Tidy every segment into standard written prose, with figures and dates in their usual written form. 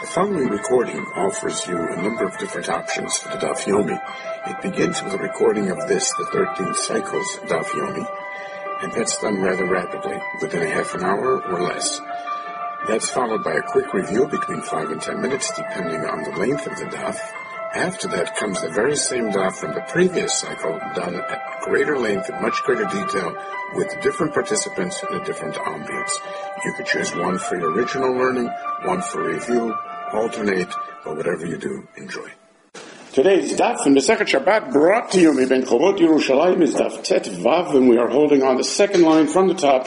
The following recording offers you a number of different options for the Daf Yomi. It begins with a recording of this, the 13 cycles Daf Yomi, and that's done rather rapidly, within a half an hour or less. That's followed by a quick review between 5 and 10 minutes, depending on the length of the Daf. After that comes the very same Daf from the previous cycle, done at greater length, in much greater detail, with different participants in a different ambience. You could choose one for your original learning, one for review, alternate, but whatever you do, enjoy. Today's Daf in the Second Shabbat brought to you Ben Chovot Yerushalayim is Daf Tet Vav, and we are holding on the second line from the top,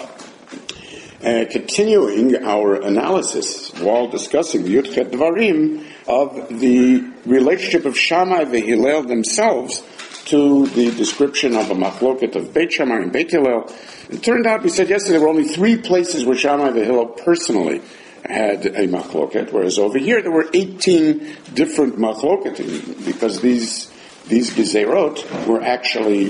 continuing our analysis while discussing the Yud Chet Dvarim of the relationship of Shammai and Hillel themselves to the description of a machloket of Beit Shammai and Beit Hillel. It turned out, we said yesterday, there were only 3 places where Shammai and Hillel personally had a machloket, whereas over here there were 18 different machloket, because these gezerot were actually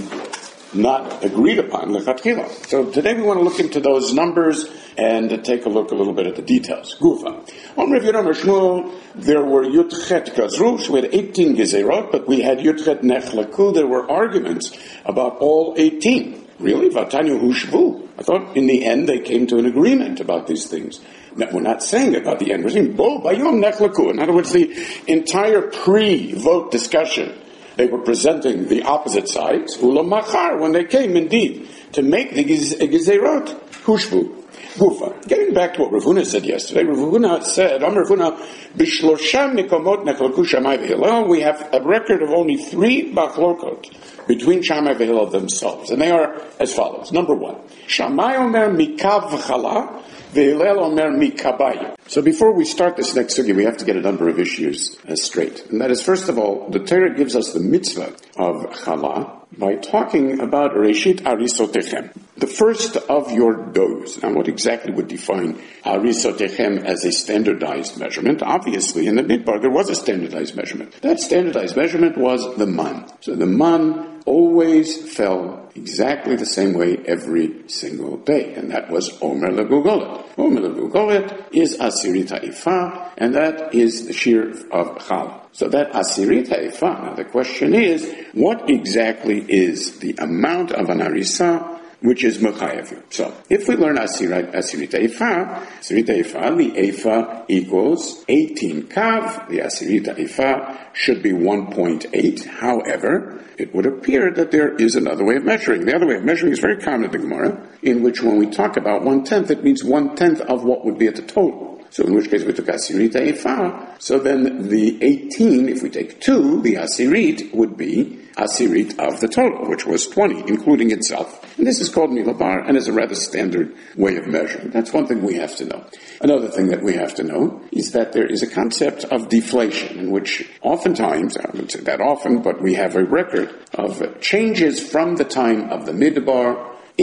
not agreed upon lechatchila. So today we want to look into those numbers and take a look a little bit at the details. Gufa. On Rav Yehuda Shmuel, there were Yud Chet Gazru, so we had 18 gezerot, but we had Yud Chet Nechlaku. There were arguments about all 18. Really? Vatanyu Hushvu. I thought in the end they came to an agreement about these things. Now, we're not saying about the end. We're saying Bo Bayom Nechlaku. In other words, the entire pre-vote discussion, they were presenting the opposite sides. Ulam Machar, when they came indeed to make the gezerot, Hushvu. Gufa. Getting back to what Rav Huna said yesterday, Rav Huna said, Rav Huna, B'shlosha mikomot nechlaku Shammai v'Hillel, we have a record of only 3 machlokot between Shammai and Hillel themselves, and they are as follows. Number 1, Shammai omer mikav v'chala, v'Hillel omer mikabayim. So before we start this next sugi, we have to get a number of issues straight. And that is, first of all, the Torah gives us the mitzvah of chala by talking about Reshit Arisotechem, the first of your doughs. Now, what exactly would define Arisotechem as a standardized measurement? Obviously, in the Midbar, there was a standardized measurement. That standardized measurement was the man. So the man always fell exactly the same way every single day, and that was Omer Legugolet. Omer Legugolet is Asirit Ha'ifah, and that is the shear of Chala. So that Asirit Ha'ifah, now the question is, what exactly is the amount of an Arisa which is Mechayev? So, if we learn Asirit Ha'ifah, the Ephah equals 18 Kav, the Asirit Ha'ifah should be 1.8. However, it would appear that there is another way of measuring. The other way of measuring is very common in the Gemara, in which when we talk about 1/10, it means 1/10 of what would be at the total. So in which case we took Asirit Ha'ifah, so then the 18, if we take 2, the Asirit would be Asirit of the total, which was 20, including itself. And this is called Milabar, and is a rather standard way of measuring. That's one thing we have to know. Another thing that we have to know is that there is a concept of deflation, in which oftentimes, I wouldn't say that often, but we have a record of changes from the time of the Midbar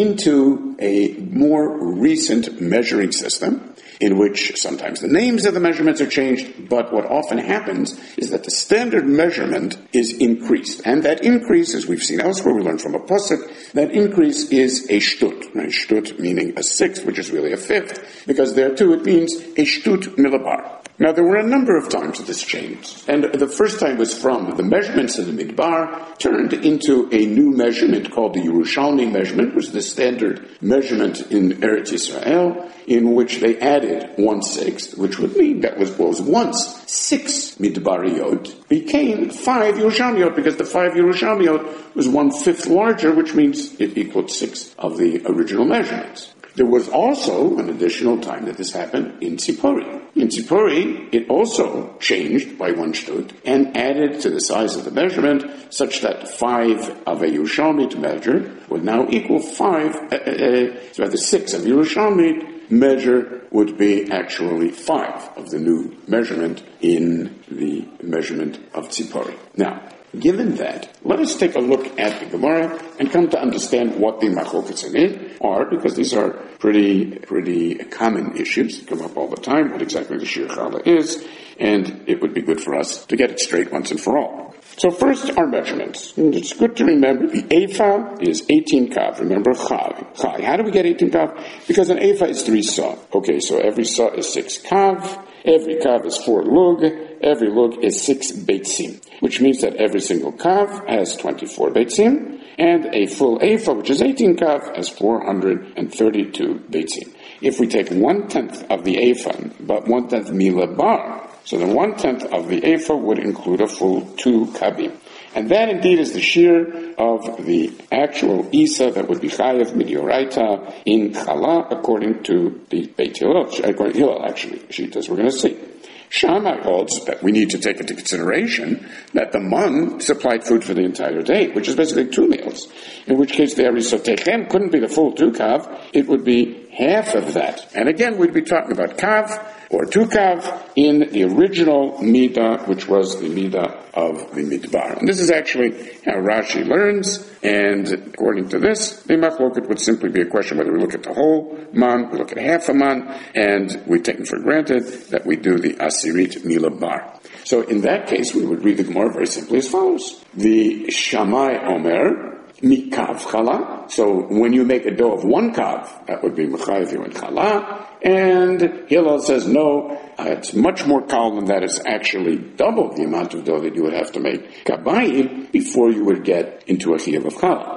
into a more recent measuring system, in which sometimes the names of the measurements are changed, but what often happens is that the standard measurement is increased. And that increase, as we've seen elsewhere, we learned from a pasuk, that increase is a shtut. A shtut meaning a sixth, which is really a fifth, because there too it means a shtut milabar. Now, there were a number of times that this changed. And the first time was from the measurements of the Midbar turned into a new measurement called the Yerushalmi measurement, which was the standard measurement in Eretz Yisrael, in which they added 1/6, which would mean that was once 6 Midbariyot, became 5 Yerushalmiyot, because the 5 Yerushalmiyot was 1/5 larger, which means it equaled 6 of the original measurements. There was also an additional time that this happened in Tzipori. In Tzipori, it also changed by 1 shtut and added to the size of the measurement such that 5 of a Yerushalmi measure would now equal 6 of Yerushalmi measure would be actually 5 of the new measurement in the measurement of Tzipori. Now, given that, let us take a look at the Gemara and come to understand what the machlokets in it are, because these are pretty common issues that come up all the time, what exactly the Shir Chala is, and it would be good for us to get it straight once and for all. So first, our measurements. And it's good to remember the Ephah is 18 kav. Remember Chai. How do we get 18 kav? Because an Ephah is 3 saw. Okay, so every saw is 6 kav. Every kav is 4 lug. Every lug is 6 beitzim, which means that every single kav has 24 beitzim, and a full ephah, which is 18 kav, has 432 beitzim. If we take 1/10 of the ephah, but 1/10 milah bar, so then 1/10 of the ephah would include a full 2 kavim. And that indeed is the shear of the actual Isa that would be chayav midioraita in chala, according to the Beit Hillel, according to Hillel, actually, Shitas we're going to see. Shammai holds that we need to take into consideration that the man supplied food for the entire day, which is basically 2 meals, in which case the arisotechem couldn't be the full 2 kav, it would be half of that. And again, we'd be talking about kav, or 2 kav, in the original midah, which was the midah of the midbar. And this is actually how Rashi learns, and according to this, the machloket would simply be a question whether we look at the whole man, we look at half a man, and we take for granted that we do the asirit milah bar. So in that case, we would read the Gemara very simply as follows. The Shammai Omer, mikav chala. So when you make a dough of 1 kav, that would be mechayev you in chala. And Hillel says, no, it's much more kal than that. It's actually double the amount of dough that you would have to make kabayim before you would get into a chiyuv of chala.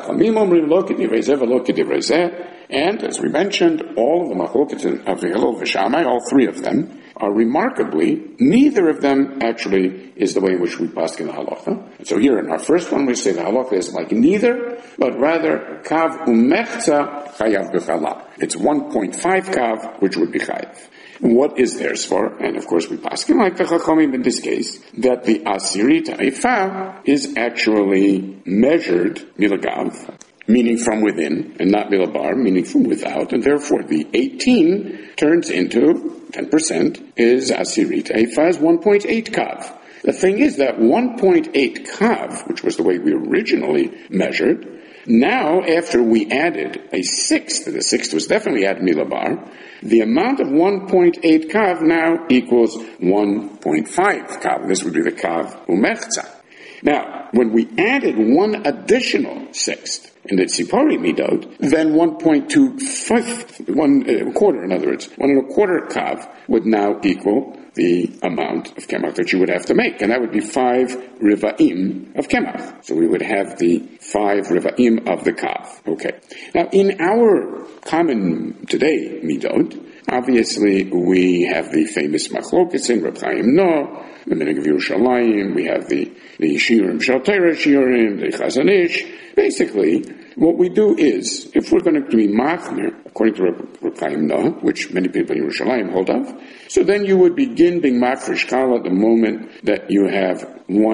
And as we mentioned, all of the machloket of Hillel v'Shammai, all 3 of them, are remarkably, neither of them actually is the way in which we paskin the halacha. And so here in our first one we say the halacha is like neither, but rather kav umechza chayav b'chala. It's 1.5 kav, which would be chayav. And what is theirs for? And of course we paskin like the chachamim in this case, that the asirit ephah is actually measured milagav, meaning from within, and not milabar, meaning from without, and therefore the 18 turns into 10% is asirit ephah is 1.8 kav. The thing is that 1.8 kav, which was the way we originally measured, now after we added a 1/6, the 1/6 was definitely added milabar, the amount of 1.8 kav now equals 1.5 kav. This would be the kav umechza. Now, when we added 1 additional 1/6 in the tzipori midot, then 1.25, 1/4, in other words, 1.25 kav would now equal the amount of kemach that you would have to make, and that would be 5 rivaim of kemach. So we would have the 5 rivaim of the kav. Okay. Now, in our common today midot, obviously we have the famous machlokas in Reb Chaim Noah, the Minhag of Yerushalayim, we have the Shiurim Shal Torah Shiurim, the Chazon Ish. Basically, what we do is, if we're going to be machmir, according to Reb Chaim Noah, which many people in Yerushalayim hold of, so then you would begin being machmir shkala at the moment that you have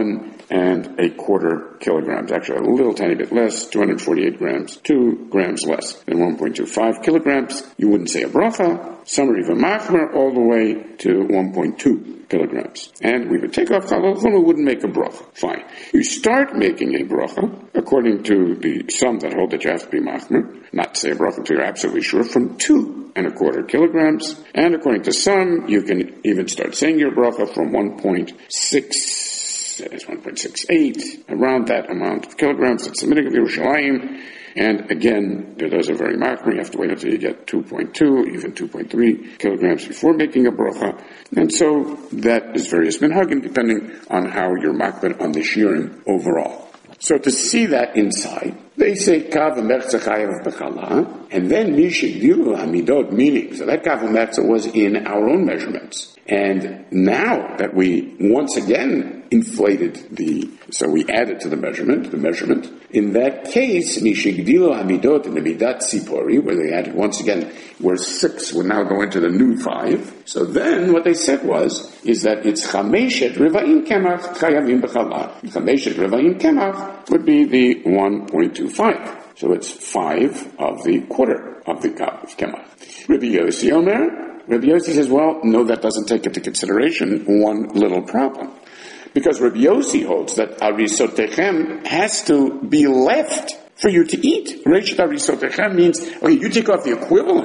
1.25 kilograms, actually a little tiny bit less, 248 grams, 2 grams less than 1.25 kilograms. You wouldn't say a bracha, summary of a machmir, all the way to 1.2 kilograms. And we would take off challah, we wouldn't make a bracha. Fine. You start making a bracha, according to some that hold that you have to be machmir, not say a bracha until you're absolutely sure, from 2.25 kilograms. And according to some, you can even start saying your bracha from 1.68, around that amount of kilograms. It's the Minhag of Yerushalayim. And again, those are very machmir. You have to wait until you get 2.2, even 2.3 kilograms before making a bracha. And so that is various minhagim, depending on how you're machmir on the shiurim overall. So to see that inside, they say kav umechza chayav b'chala, and then mishigdilu hamidot, meaning, so that kav umechza was in our own measurements. And now that we once again inflated so we added to the measurement, in that case, mishigdilu hamidot in the midat tzipori, where they added once again, where 6 would now go into the new 5. So then what they said is that it's chameshet rivaim kemach chayavim b'chala. Chameshet rivaim kemach would be the 1.25. So it's 5 of the quarter of the kav of kemach. Rabbi Yossi Omer, Rabbi Yossi says, well, no, that doesn't take into consideration one little problem. Because Rabbi Yossi holds that arisotechem has to be left for you to eat. Reishet arisotechem means, okay, you take off the equivalent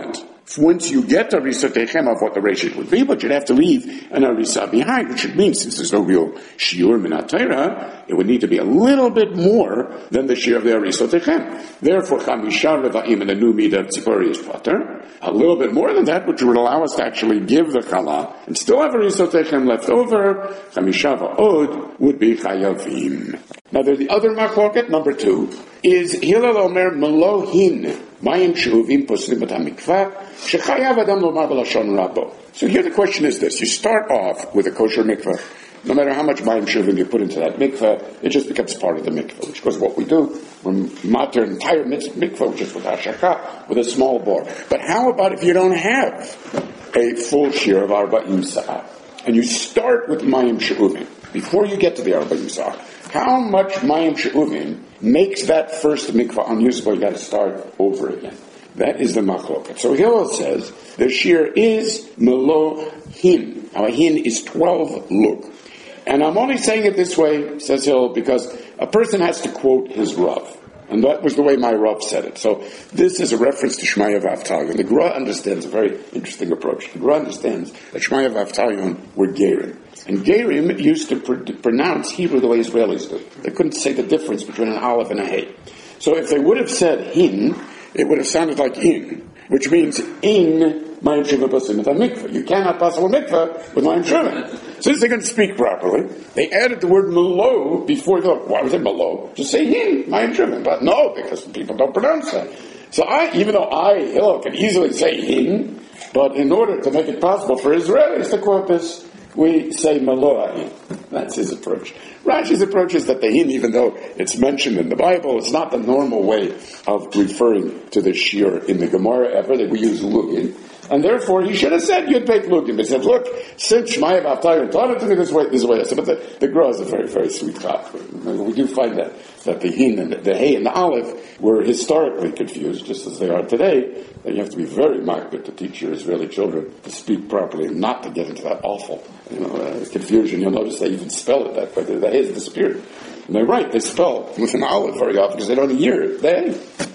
once you get the Arisa Techem of what the Reshit would be, but you'd have to leave an Arisa behind, which would mean, since there's no real Shiur Minat Torah, it would need to be a little bit more than the Shiur of the Arisa Techem. Therefore, Chamishar Leva'im and the new Midah Tzipori is Pater. A little bit more than that, which would allow us to actually give the Chala and still have Arisa Techem left over. Chamishar Va'od would be Chayavim. Now there's the other machloket, number 2, is Hillel Omer Melohin Mayim She'uvim Poslim B'Tam Mikvah Shechayav Adam Lomar B'Lashon Rabo. So here the question is this: you start off with a kosher mikvah. No matter how much Mayim She'uvim you put into that mikvah, it just becomes part of the mikvah, which is what we do. We matter an entire mikvah, which is with hashaka, with a small bar. But how about if you don't have a full share of Arba'im Sa'ah, and you start with Mayim She'uvim before you get to the Arba'im Sa'ah? How much Mayim She'uvim makes that first mikvah unusable? You got to start over again. That is the machloket. So Hillel says the shear is melo hin. Now a hin is 12 lug. And I'm only saying it this way, says Hillel, because a person has to quote his Rav. And that was the way my Rav said it. So this is a reference to Shmaya V'Avtalion. The Gra understands a very interesting approach. The Gra understands that Shmaya V'Avtalion were Gerim. And Gerim used to pronounce Hebrew the way Israelis do. They couldn't say the difference between an aleph and a hey. So if they would have said hin, it would have sounded like in, which means in Mayim Shuvim Pasim B'Tam Mikvah. You cannot pass a mikvah with Mayim Shuvim. Since they couldn't speak properly, they added the word melo before the, why was it melo? Just say hin, Mayim Shuvim. But no, because people don't pronounce that. So even though Hillel, can easily say hin, but in order to make it possible for Israelis to quote this, we say Malo'ahin. That's his approach. Rashi's approach is that the hin, even though it's mentioned in the Bible, it's not the normal way of referring to the shir in the Gemara ever, that we use lugin. And therefore, he should have said Yud Beit Lugim. He said, look, since Shmaya V'Avtalion taught it to me this way I said, but the Gra is a very, very sweet chap. We do find that the hin and the hey and the aleph were historically confused, just as they are today. That you have to be very makbid to teach your Israeli children to speak properly and not to get into that awful, confusion. You'll notice they even spell it that way. The hey has disappeared. And they're right, they spell with an aleph very often because they don't hear it. The hey.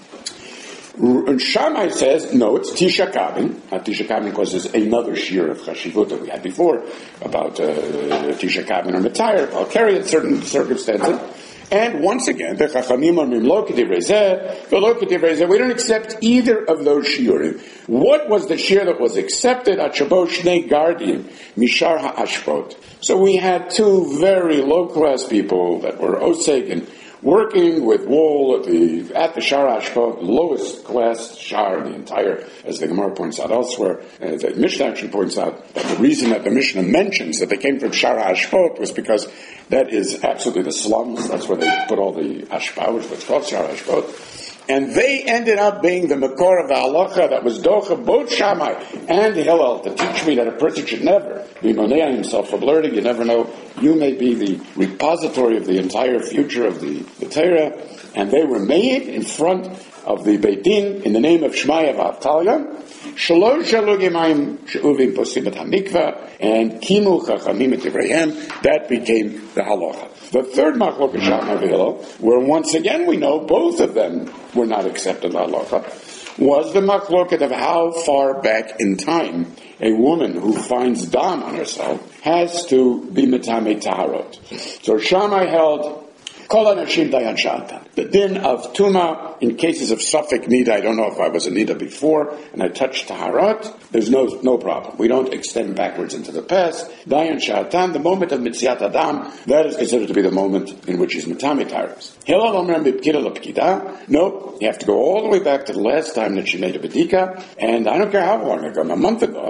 And Shammai says, no, it's Tisha Kabin. Tisha Kabin causes another shir of Chashivut that we had before about Tisha Kabin or Matayr. I'll carry it in certain circumstances. And once again, the Chachamim are Lo K'divrei Zeh, V'lo K'divrei Zeh. We don't accept either of those shiurim. What was the shir that was accepted? At Shabo Shnei Gardim, Mishar HaAshpot. So we had two very low-class people that were oseg and working with wool at the Shar Ashpot, lowest class Shar in the entire, as the Gemara points out elsewhere. The Mishnah actually points out that the reason that the Mishnah mentions that they came from Shar Ashpot was because that is absolutely the slums. That's where they put all the Ashpah, which was called Shar Ashpot. And they ended up being the Makor of the Halacha that was Docha, both Shammai and Hillel, to teach me that a person should never be Monea himself from learning. You never know. You may be the repository of the entire future of the Torah. And they were made in front of the Beit Din in the name of Shmaya V'Avtalion. Shalosh Shalugimayim She'uvim Posim B'Tam Mikvah and Kimu Chachamim Et Divreihem. That became the Halacha. The third machloket Shammai V'Hillel, where once again we know both of them were not accepted halacha, was the machloket of how far back in time a woman who finds dam on herself has to be metame taharot. So Shammai held Kol Anashim Dayan Shatan. The din of Tuma in cases of Suffolk Nida. I don't know if I was a Nida before and I touched Taharat. There's no problem. We don't extend backwards into the past. Dayan Shatan, the moment of Mitziat Adam, that is considered to be the moment in which he's Metame Taharat. Hillel Omer B'Pkida L'Pkida. No, you have to go all the way back to the last time that she made a Bedika. And I don't care how long ago, a month ago,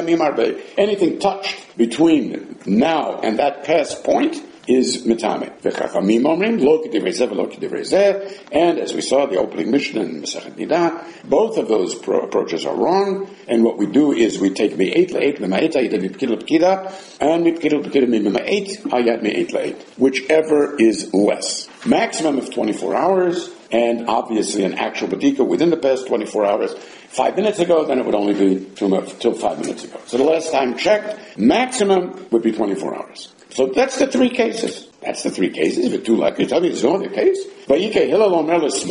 anything touched between now and that past point is mitame. V'chachamim omrim lo k'divrei zeh v'lo k'divrei zeh. And as we saw the opening Mishnah in Masechet Nida, both of those approaches are wrong. And what we do is we take mi'et la'et mi'ma'et hayad mipkid l'pkida and mipkid l'pkida mi'ma'et hayad mi'et la'et, whichever is less. Maximum of 24 hours, and obviously an actual badika within the past 24 hours. 5 minutes ago, then it would only be till 5 minutes ago. So the last time checked, maximum would be 24 hours. So that's the three cases. That's the three cases. If it's too likely, tell me there's no other case. Vayike Hillel Omer L'Smoch.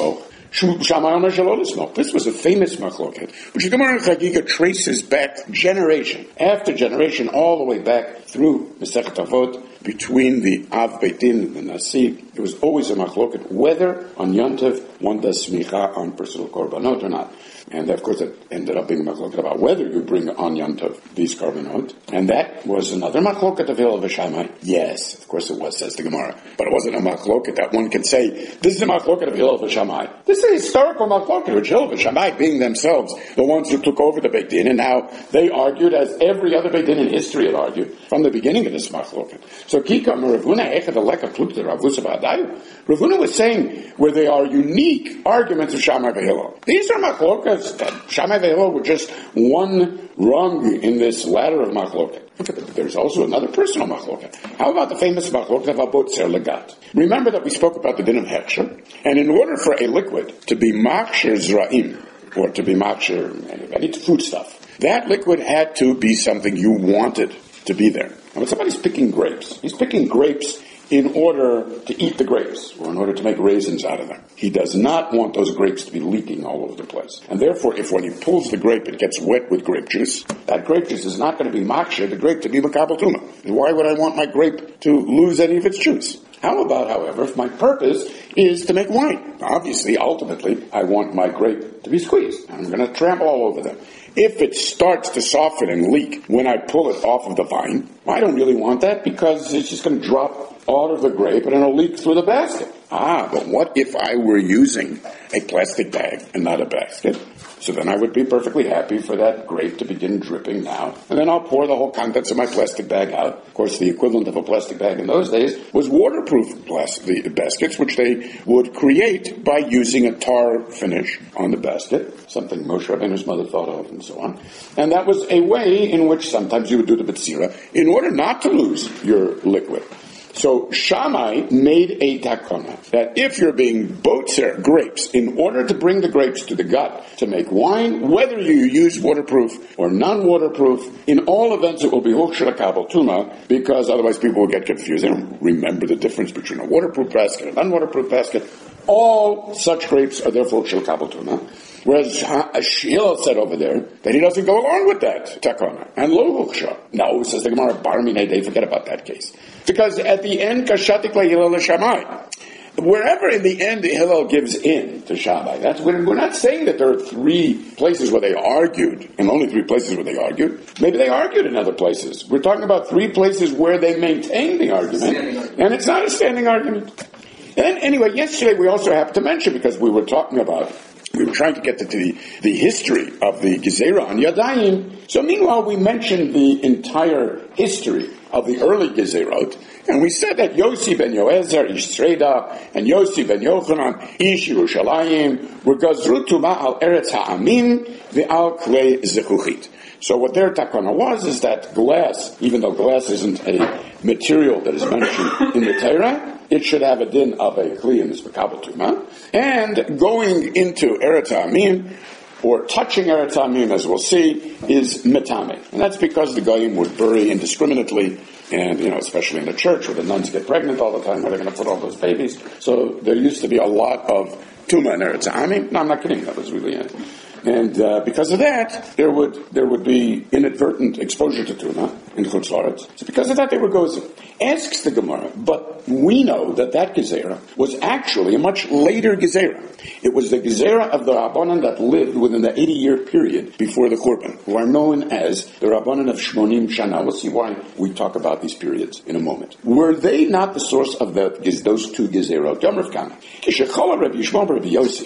Shammai Omer shelo lismok. This was a famous machloket, which the Gemara in Chagiga traces back generation after generation, all the way back through Masechet Avot, between the Av Beit Din and the Nasi. There was always a machloket whether on Yom Tov one does smicha on personal korbanot or not. And of course it ended up being a machloket about whether you bring on Yom Tov these korbanot. And that was another machloket of Hillel v'Shammai. Yes, of course it was, says the Gemara. But it wasn't a machloket that one can say, this is a machloket of Hillel v'Shammai. This is a historical machloket, which Hillel v'Shammai being themselves the ones who took over the Beit Din, and now they argued as every other Beit Din in history had argued from the beginning of this machloket. So Kika Ravuna Echad Aleka Plukta Ravusa Ba'adayu. Ravuna was saying where they are unique arguments of Shammai v'Hillel. These are machlokas that Shammai v'Hillel were just one rung in this ladder of machloket. There's also another personal machloket. How about the famous machloket of Abotzer Legat? Remember that we spoke about the din of Heksher, and in order for a liquid to be Machsher Zra'im, or to be Machsher any food stuff, that liquid had to be something you wanted to be there. And when somebody's picking grapes, he's picking grapes in order to eat the grapes, or in order to make raisins out of them. He does not want those grapes to be leaking all over the place. And therefore, if when he pulls the grape, it gets wet with grape juice, that grape juice is not going to be maksher, the grape to be makabel tuma. Why would I want my grape to lose any of its juice? How about, however, if my purpose is to make wine? Obviously, ultimately, I want my grape to be squeezed. I'm going to trample all over them. If it starts to soften and leak when I pull it off of the vine, I don't really want that because it's just going to drop out of the grape and it'll leak through the basket. But what if I were using a plastic bag and not a basket? So then I would be perfectly happy for that grape to begin dripping now. And then I'll pour the whole contents of my plastic bag out. Of course, the equivalent of a plastic bag in those days was waterproof baskets, which they would create by using a tar finish on the basket, something Moshe Rabbeinu's mother thought of, and so on. And that was a way in which sometimes you would do the betzira in order not to lose your liquid. So Shammai made a takana that if you're being botzer grapes, in order to bring the grapes to the gut to make wine, whether you use waterproof or non-waterproof, in all events it will be hukshel kabel tuma, because otherwise people will get confused. They don't remember the difference between a waterproof basket and a non-waterproof basket. All such grapes are therefore hukshel kabel tuma. Whereas Hillel said over there that he doesn't go along with that takana. And lo huksha. No, says the Gemara, bar minei, they forget about that case. Because at the end, kashatik la Hillel Shammai. Wherever in the end Hillel gives in to Shammai, we're not saying that there are 3 places where they argued, and only 3 places where they argued. Maybe they argued in other places. We're talking about 3 places where they maintained the argument, and it's not a standing argument. And anyway, yesterday we also happened to mention, because we were trying to get to the history of the Gezerah on Yadayim. So meanwhile, we mentioned the entire history of the early Gezerot, and we said that Yossi ben Yoezer, Ish Sreda, and Yossi ben Yochanan, Ish Yerushalayim, were Gazru Tuma al Eretz Ha'amim, ve'al Klei Zechuchit. So what their takana was is that glass, even though glass isn't a material that is mentioned in the Torah, it should have a din of a kli in this makabel tuma. And going into Eretz Ha'amim, or touching Eretz Ha'amim, as we'll see, is metame. And that's because the goyim would bury indiscriminately, and, especially in the church where the nuns get pregnant all the time, where they're going to put all those babies. So there used to be a lot of tuma in Eretz Ha'amim. No, I'm not kidding. That was really it. And because of that, there would be inadvertent exposure to tuna in Chutz La'aretz. So because of that, they were gozim. Asks the Gemara, but we know that Gezerah was actually a much later Gezerah. It was the Gezerah of the Rabbanan that lived within the 80-year period before the Korban, who are known as the Rabbanan of Shmonim Shana. We'll see why we talk about these periods in a moment. Were they not the source of those 2 Gezerot? Yom Rav Kana. Kishechala Rabbi Yishmael Rabbi Yossi.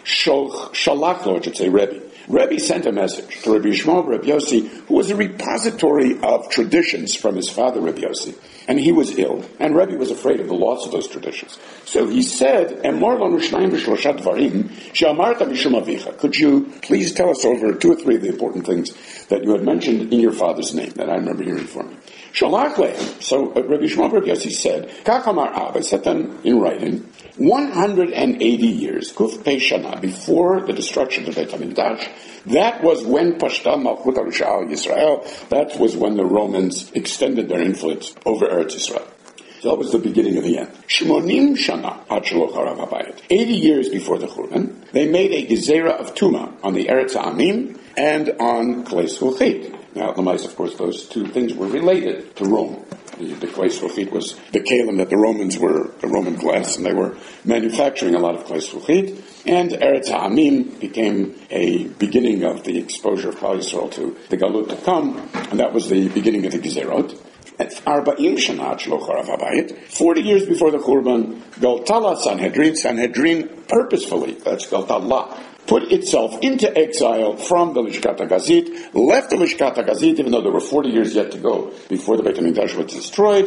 Shalach, I should say, Rebbe sent a message to Rabbi Yishmael Rabbi Yossi, who was a repository of traditions from his father Rabbi Yossi, and he was ill, and Rebbe was afraid of the loss of those traditions. So he said, could you please tell us over 2 or 3 of the important things that you had mentioned in your father's name that I remember hearing from you? Shalach lehem. So Rabbi Yishmael Rabbi Yossi said, Kachamar Ab, I set them in writing, 180 years, Kuf Pei Shana, before the destruction of Beit HaMikdash, that was when Pashta Malchut al Yisrael, that was when the Romans extended their influence over Eretz Yisrael. So that was the beginning of the end. Shmonim shana ad shelo charav habayit. 80 years before the Churban, they made a gezerah of Tuma on the Eretz Ha'amim and on Klei Zchukit. Now, of course, those two things were related to Rome. The Klei Zchukit was the kalim that the Roman glass, and they were manufacturing a lot of Klei Zchukit. And Eretz Ha'amim became a beginning of the exposure of Klal Yisrael to the Galut to come, and that was the beginning of the Gezerot. At 40 years before the Churban, Galtala Sanhedrin purposefully, that's Galtala, put itself into exile from the Lishkat HaGazit, left the Lishkat HaGazit, even though there were 40 years yet to go before the Beit HaMikdash was destroyed,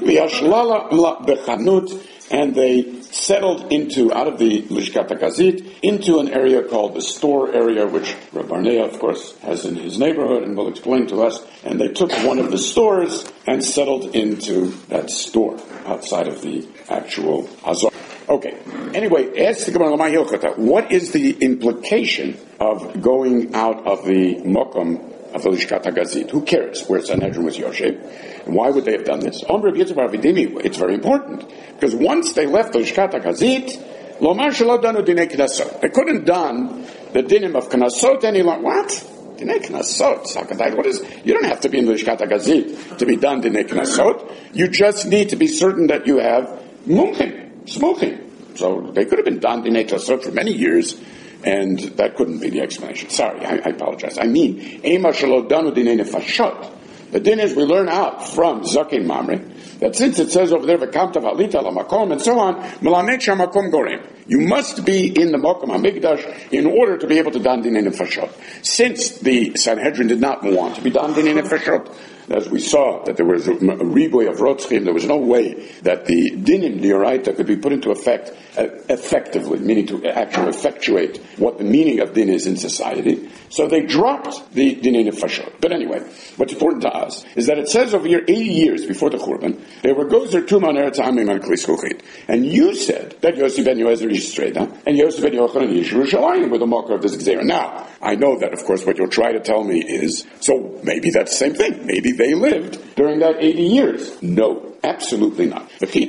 and they settled out of the Lishkat HaGazit, into an area called the store area, which Reb Barnea, of course, has in his neighborhood, and will explain to us. And they took one of the stores and settled into that store outside of the actual Hazar. Okay. Anyway, ask the Gemara, what is the implication of going out of the Mokum of the Lishkat HaGazit? Who cares where Sanhedrin was Yoshev? And why would they have done this? It's very important. Because once they left the Lishkat HaGazit, they couldn't done the dinim of Knasot any longer. What? Dinei Knasot? What is? You don't have to be in the Lishkat HaGazit to be done Dinei Knasot. You just need to be certain that you have mumchim, smuchim. So they could have been done Dinei Knasot for many years, and that couldn't be the explanation. Sorry, I apologize. I mean, Ema Shelo Danu Dinei Nefashot. The din is we learn out from Zakin Mamre that since it says over there V'kamta v'alita l'makom and so on, Melamed shamakom gorem. You must be in the Mokum HaMikdash in order to be able to dan dinei nefashot. Since the Sanhedrin did not want to be dan dinei nefashot, as we saw that there was a riboy of rotzchim, there was no way that the dinim d'oraita could be put into effect effectively, meaning to actually effectuate what the meaning of din is in society. So they dropped the dinei nefashot. But anyway, what's important to us is that it says over here 80 years before the Churban, there were gozer tumah on Eretz Ha'amim and Klei Zchukit. And you said that Yossi ben Yoezer is Streda and Yossi ben Yochanan is Yerushalayim with the marker of this Gezerah. Now, I know that, of course, what you'll try to tell me is, so maybe that's the same thing. Maybe they lived during that 80 years. No, absolutely not. You'll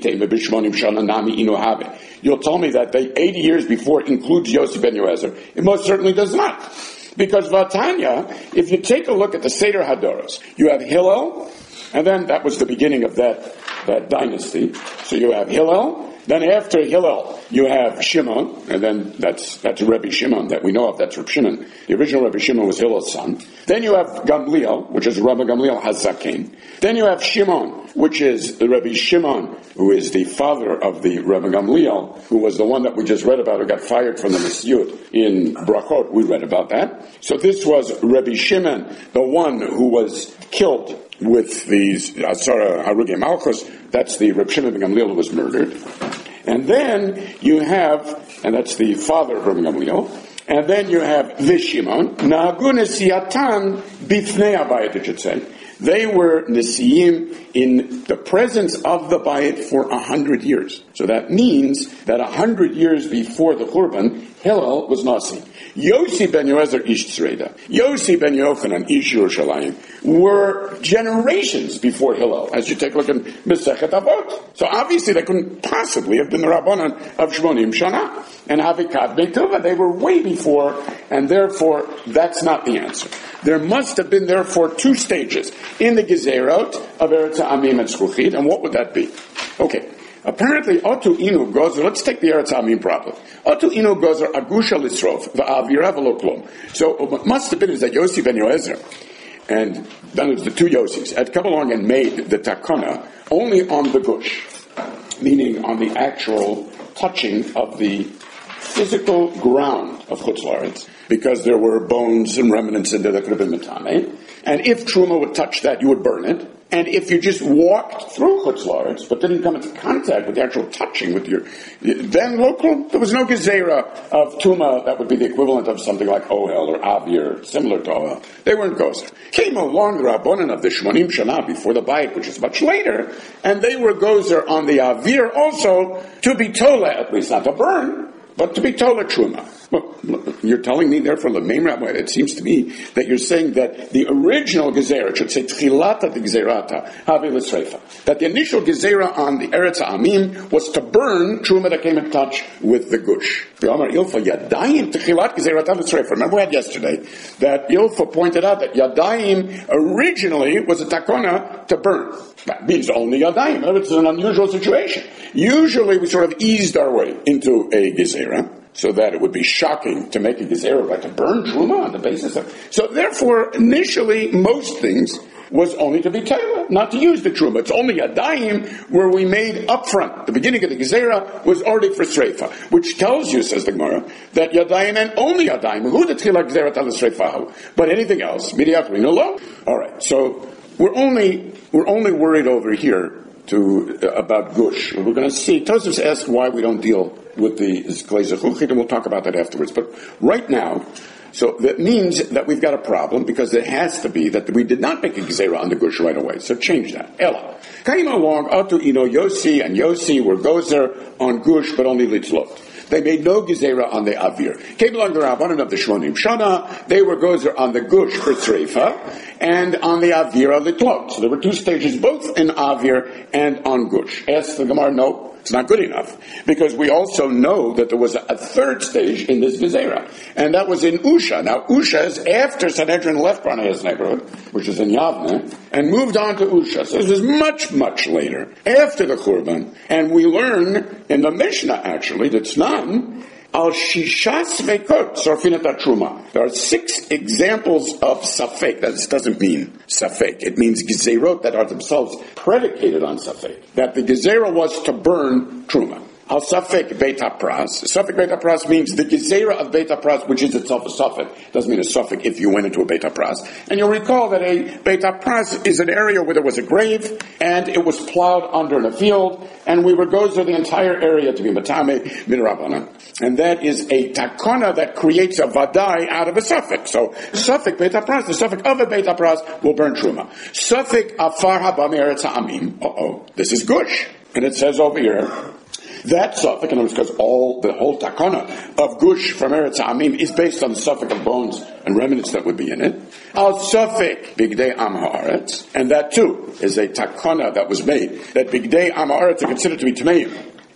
tell me that the 80 years before includes Yossi ben Yoezer. It most certainly does not. Because Vatanya, if you take a look at the Seder Hadoros, you have Hillel, and then that was the beginning of that dynasty. So you have Hillel, then after Hillel, you have Shimon, and then that's Rebbe Shimon that we know of, that's Reb Shimon. The original Rebbe Shimon was Hillel's son. Then you have Gamliel, which is Rebbe Gamliel HaZaken. Then you have Shimon, which is the Rebbe Shimon, who is the father of the Rebbe Gamliel, who was the one that we just read about, who got fired from the Nesiut in Brachot. We read about that. So this was Rebbe Shimon, the one who was killed with these Harugei Malchus. That's the Reb Shimon ben Gamliel who was murdered. And then you have, and that's the father of Reb Gamliel, and then you have Vishimon, Na'agu Nesiyatan Bifnei Abayit, it should say. They were Nesiyim in the presence of the Bayit for 100 years. So that means that 100 years before the Churban, Hillel was Nasi. Yossi ben Yoezer Ish Tzreda, Yossi ben Yochanan Ish Yerushalayim were generations before Hillel, as you take a look in Mesechet Avot. So obviously they couldn't possibly have been the Rabbanan of Shmonim Shana. And Avikad Beituva, they were way before, and therefore that's not the answer. There must have been therefore two stages in the Gezerot of Eretz Ha'amim and Zchukit, and what would that be? Okay. Apparently, Otu Inu Gozer, let's take the Eretz Ha'amim problem. Otu Inu Gozer Agusha Lisrof, V'avira V'lo Klum. So what must have been is that Yossi ben Yoezer, and then it was the two Yossis, had come along and made the takana only on the gush, meaning on the actual touching of the physical ground of Chutz La'aretz, because there were bones and remnants in there that could have been metame. And if Truma would touch that, you would burn it. And if you just walked through Chutz La'aretz, but didn't come into contact with the actual touching with then local, there was no gezerah of Tuma that would be the equivalent of something like Ohel or Avir, similar to Ohel. They weren't gozer. Came along the Rabbanan of the Shmonim Shana before the Bayit, which is much later, and they were gozer on the Avir also to be tola, at least not to burn, but to be tola Truma. Well, you're telling me, therefore, the main rabbi, it seems to me that you're saying that the original gezerah, should say tchilata de gezerata, havi l'sreifa, that the initial gezerah on the Eretz Amim was to burn truma that came in touch with the gush. Remember we had yesterday that Ilfa pointed out that Yadayim originally was a takona to burn. That means only Yadayim. It's an unusual situation. Usually we sort of eased our way into a gezerah, so that it would be shocking to make a gezerah, like to burn truma on the basis of... So therefore, initially, most things was only to be teilah, not to use the truma. It's only Yadayim where we made up front. The beginning of the gezerah was already for sreifa, which tells you, says the Gemara, that Yadayim and only Yadayim, who the tchila gezerah tal sreifa, but anything else, midiyach we no. All right, so we're only worried over here about gush. We're going to see. Tosfos asked why we don't deal with the Zklei Zechuchit, and we'll talk about that afterwards. But right now, so that means that we've got a problem, because it has to be that we did not make a gezerah on the gush right away. So change that. Ella. Came along, Atu Ino Yossi, and Yossi were gozer on gush, but only litzlot. They made no gezerah on the avir. Came along the Rabbanan of the Shmonim Shana, they were gozer on the gush for tzreifa, and on the avir litlot. So there were two stages, both in avir and on gush. Ask the Gemara, no, it's not good enough, because we also know that there was a third stage in this gezerah, and that was in Usha. Now, Usha is after Sanhedrin left Barnea's neighborhood, which is in Yavne, and moved on to Usha. So this is much, much later, after the Churban, and we learn in the Mishnah, actually, that Tznan, Al Shisha Svekot Sorfinat Truma. There are 6 examples of Safek. That doesn't mean Safek. It means Gezerot that are themselves predicated on Safek. That the Gezerah was to burn Truma. Al Safek Beit HaPras. Safek Beit HaPras means the Gezerah of Beit HaPras, which is itself a Safek. Doesn't mean a Safek if you went into a Beit HaPras. And you'll recall that a Beit HaPras is an area where there was a grave, and it was plowed under in a field, and we were gozer the entire area to be Matame Midrabanan. And that is a takana that creates a vadai out of a suffix. So, suffix Beit HaPras, the suffix of a Beit HaPras will burn truma. Suffix afar haba me'eretz ha'amim. This is gush. And it says over here, that suffix, and it was because the whole takana of gush from Eretz Ha'amim is based on the suffix of bones and remnants that would be in it. Al suffix bigdei am haaretz, and that too is a takana that was made, that bigdei am haaretz are considered to be tmeim,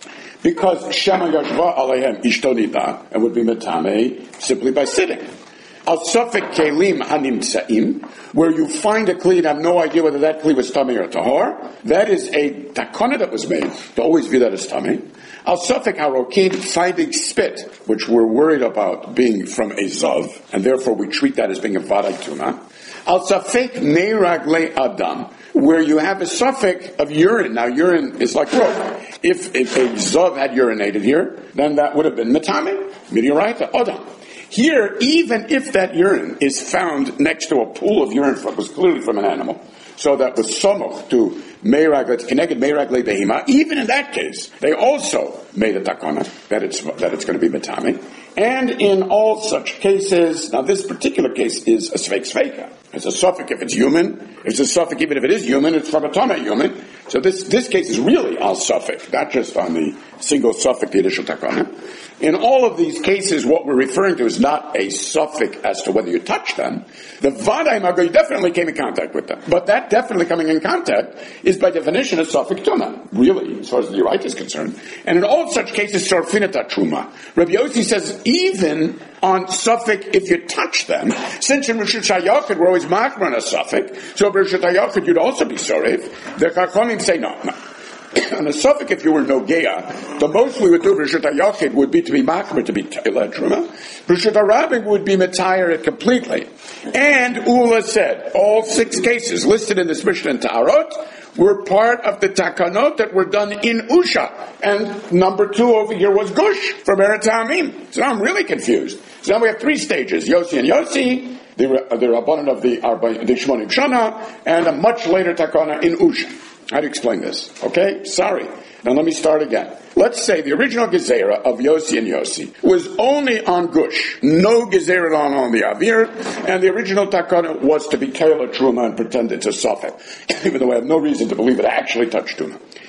because Shema Yashva Aleihem Ishtonida, and would be Metame simply by sitting. Al Safek Kelim Hanimtsaim, where you find a kli and have no idea whether that kli was Tameh or Tahor, that is a takana that was made to always view that as Tameh. Al Safek Harokin, finding spit, which we're worried about being from a Zav, and therefore we treat that as being a Vaday Tuna. Al Safek Neiragle Adam, where you have a suffix of urine. Now, urine is like rope. If a Zav had urinated here, then that would have been Metame, Midiaraita, Odam. Here, even if that urine is found next to a pool of urine that was clearly from an animal, so that was somoch to meirag, it's connected meirag le behima, even in that case, they also made a takana that it's going to be metame. And in all such cases, now this particular case is a sveika. It's a suffix if it's human. It's a suffix even if it is human. It's from a tame human. So this case is really al suffix, not just on the single suffix, the initial takana. In all of these cases, what we're referring to is not a suffix as to whether you touch them. The Vadai Mago, you definitely came in contact with them. But that definitely coming in contact is by definition a suffix tuma, really, as far as the right is concerned. And in all such cases, sorfinata truma. Rabbi Yossi says, even on suffix, if you touch them, since in Rishut HaYachid we're always machmer on a suffix, so in Rishut HaYachid you'd also be sorif. The Chachamim say no. On a suffix, if you were Nogea, the most we would do Rishut HaYachid would be to be machmer, to be Teilah Truma. Rishut HaRabim would be Metayr it completely. And Ula said, all 6 cases listed in this Mishnah in Ta'arot were part of the takanot that were done in Usha. And number 2 over here was Gush from Eretz Ha'amim. So now I'm really confused. So now we have 3 stages, Yossi and Yossi, the Rabbanan of the Shmonim Shana, and a much later takana in Usha. How do you explain this? Okay? Sorry. Now let me start again. Let's say the original Gezerah of Yossi and Yossi was only on Gush. No Gezerah on the Avir. And the original Takana was to be Teilah Truma and pretend it's a Safek. Even though I have no reason to believe it actually touched Truma.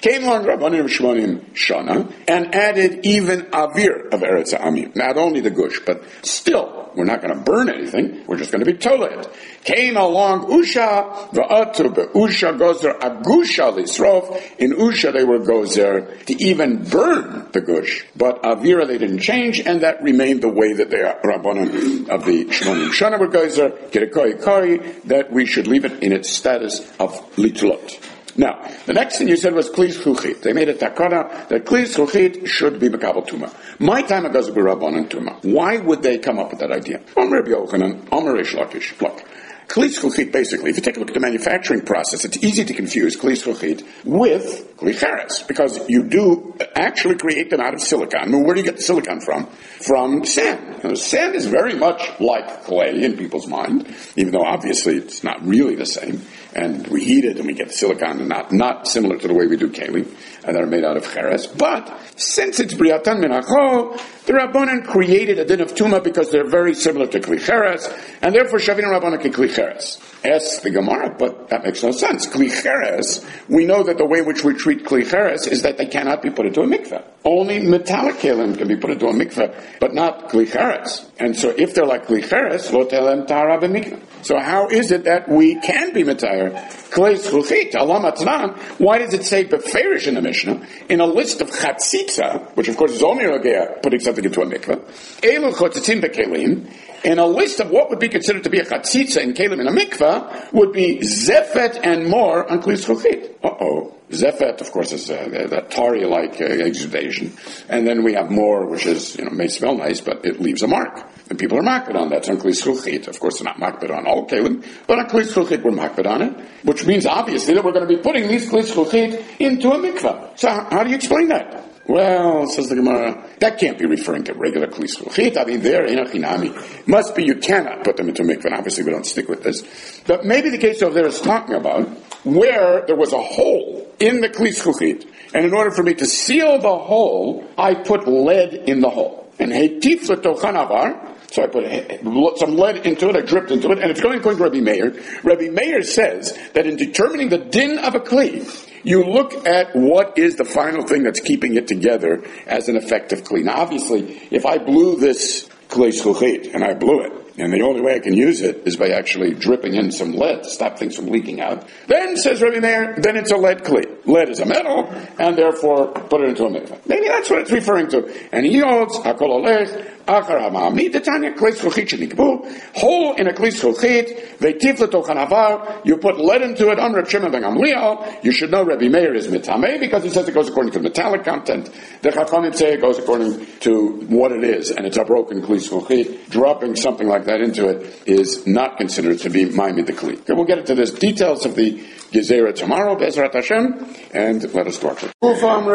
Came along Rabbanim Shmonim Shana and added even Avir of Eretz Amim. Not only the Gush, but still, we're not going to burn anything. We're just going to be Toled. Came along Usha, Va'atu Be'usha Gozer Agusha Lisrof. In Usha they were Gozer to even burn the Gush. But Avira they didn't change, and that remained the way that the Rabbanim of the Shmonim Shana were Gozer, Kirekoi Kari, that we should leave it in its status of Litlot. Now, the next thing you said was Kli Zchuchit. They made a takana that Kli Zchuchit should be Mekabel Tuma. My time it goes to be Rabbanan Tuma. Why would they come up with that idea? Rabbi Yochanan, Rish Lakish. Look, Kli Zchuchit, basically, if you take a look at the manufacturing process, it's easy to confuse Kli Zchuchit with Kli Cheres, because you do actually create them out of silicon. I mean, where do you get the silicon from? From sand. Now, sand is very much like clay in people's mind, even though obviously it's not really the same. And we heat it and we get the silicon, and not similar to the way we do kelim that are made out of cheres. But since it's briatan min hachol, the Rabbanan created a din of tuma because they're very similar to kli cheres, and therefore shavin Rabbanan ke kli cheres. Ask the Gemara, but that makes no sense. Kli cheres, we know that the way in which we treat kli cheres is that they cannot be put into a mikveh. Only metallic kelim can be put into a mikveh, but not kli cheres. And so if they're like kli cheres, lo telem tara b'mikveh. So how is it that we can be metayr klei zchuchit alam atnan? Why does it say beferish in the Mishnah in a list of chatzitza, which of course is only rogea putting something into a mikveh, elu chotzitzim bekelim, in a list of what would be considered to be a chatzitza in kelim in a mikveh would be zefet and more on klei zchuchit. Zefet, of course, is that tari-like exudation. And then we have more, which is, may smell nice, but it leaves a mark. And people are makbid on that. So on Kli Zchuchit, of course, they're not makbid on all kelim, but on Kli Zchuchit, we're makbid on it. Which means, obviously, that we're going to be putting these Kli Zchuchit into a mikveh. So how do you explain that? Well, says the Gemara, that can't be referring to regular Kli Zchuchit. I mean, they're inachinami. Must be you cannot put them into a mikveh. Obviously, we don't stick with this. But maybe the case over there is talking about where there was a hole in the Kli Zchuchit, and in order for me to seal the hole, I put lead in the hole. And heitif letochan avar, so I put some lead into it, I dripped into it, and it's going according to Rabbi Meir. Rabbi Meir says that in determining the din of a kli, you look at what is the final thing that's keeping it together as an effective kli. Now, obviously, if I blew this Kli Zchuchit, and I blew it, and the only way I can use it is by actually dripping in some lead to stop things from leaking out, then, says Rabbi Meir, then it's a lead kli. Lead is a metal, and therefore put it into a mikveh. Maybe that's what it's referring to. And he holds, hakol olech, achar ha'ma'amid, detanya Kli Zchuchit shenikbu, hole in a Kli Zchuchit, ve'tif letochan avar, you put lead into it, Reb Shimon ben Gamliel, you should know Rabbi Meir is mitameh, because he says it goes according to the metallic content. The Chachamim say it goes according to what it is, and it's a broken Kli Zchuchit. Dropping something like that into it is not considered to be ma'amid the kli. Okay, we'll get into the details of the Gezerah tomorrow, Be'ezrat Hashem, and let us talk. What?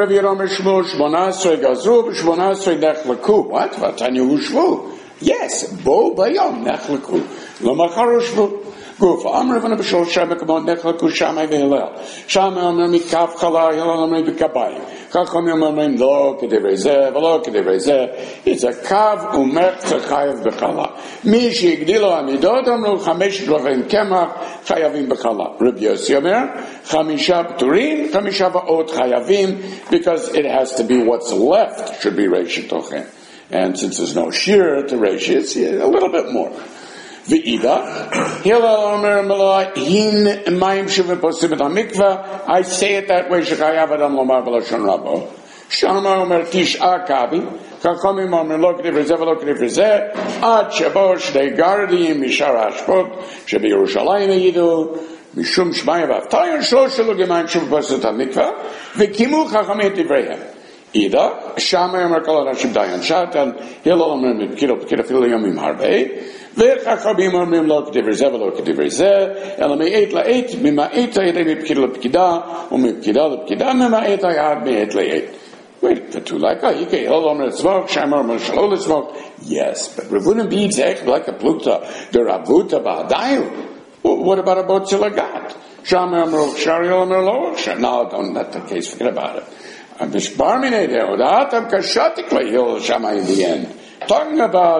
Vatanya ushvu? Yes, bo bayom nechleku. Lamachar ushvu. Guf Amr Ravana B'Shol Shabbat Kabon Nechleku Shamai VeHillel. Shamai Omer Mikaf Chala Hillel Omer B'Kabayim. Chachamim Omer Lo K'Divrei Zeh V'Lo K'Divrei Zeh. It's a kav umerch chayav b'chala. Mi she'igdilo amidot Omru chamesh dravim kemach chayavim b'chala. Rabbi Yossi Omer chamisha p'turim chamisha va'ot chayavim, because it has to be what's left should be reish tochen. And since there's no shear to reish, it's a little bit more. V'ida, Hillel Omer Meloi hin mayim shuvim posim et hamikvah. I say it that way. Shechayav adam lomar b'lashon rabo. Shama Omer tish'a kavi. Chachamim Omer lo k'divrei zeh v'lo k'divrei zeh. Ad shebo shnei gardim mishar hashpot shebi Yerushalayim yidu mishum shmaya v'avtayon shlosh elugim mayim shuvim posim et hamikvah. V'kimu chachamim et divreihem. Ida, Shama Omer kol hashim dayan shatan. Hillel Omer mikiro fil yomim harbei. וחכמים אומרים לא כדברי זה ולא כדברי זה, אלא מעת לעת, ממעט הידי מפקידה לפקידה, ומפקידה לפקידה, ממעט היד מעת לעת. Wait, the two like, okay, Hillel Omer smoke, Shama Omer shalo l'smoke. Yes, but Ravunim beads echt like a pluta, the Ravuta ba'adayu. What about a botzilagat? Shama Omer shari Omer lo, no, don't let the case, forget about it. Bishbarmine de odatam kashatikla Hillel Shama in the end. Talking about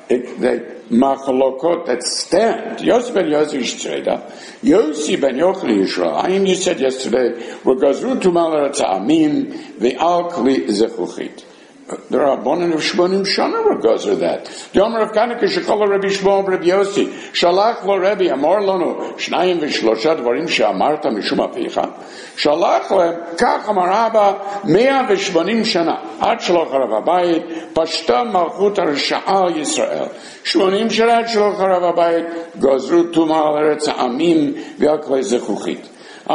the machalokot that stand. Yossi ben Yossi Shreda, Yossi ben Yochli Yisrael. You said yesterday, we're gazru tumal eretz amim, the al kli zechuchit. There are bonin of shmonim shana were gozer that. The Omer of Kanaka shekol Rabbi Shmuel Rabbi Yossi shalach lo Rabbi amor lonu shnayim v'shlosha dvarim she'amarta mishum apicha shalach le kach amar Abba 180 shana ad shaloch harav habayit pashta malchut harsha'a Yisrael 80 shana ad shaloch harav habayit gozru tumal eretz amim v'al klei zechuchit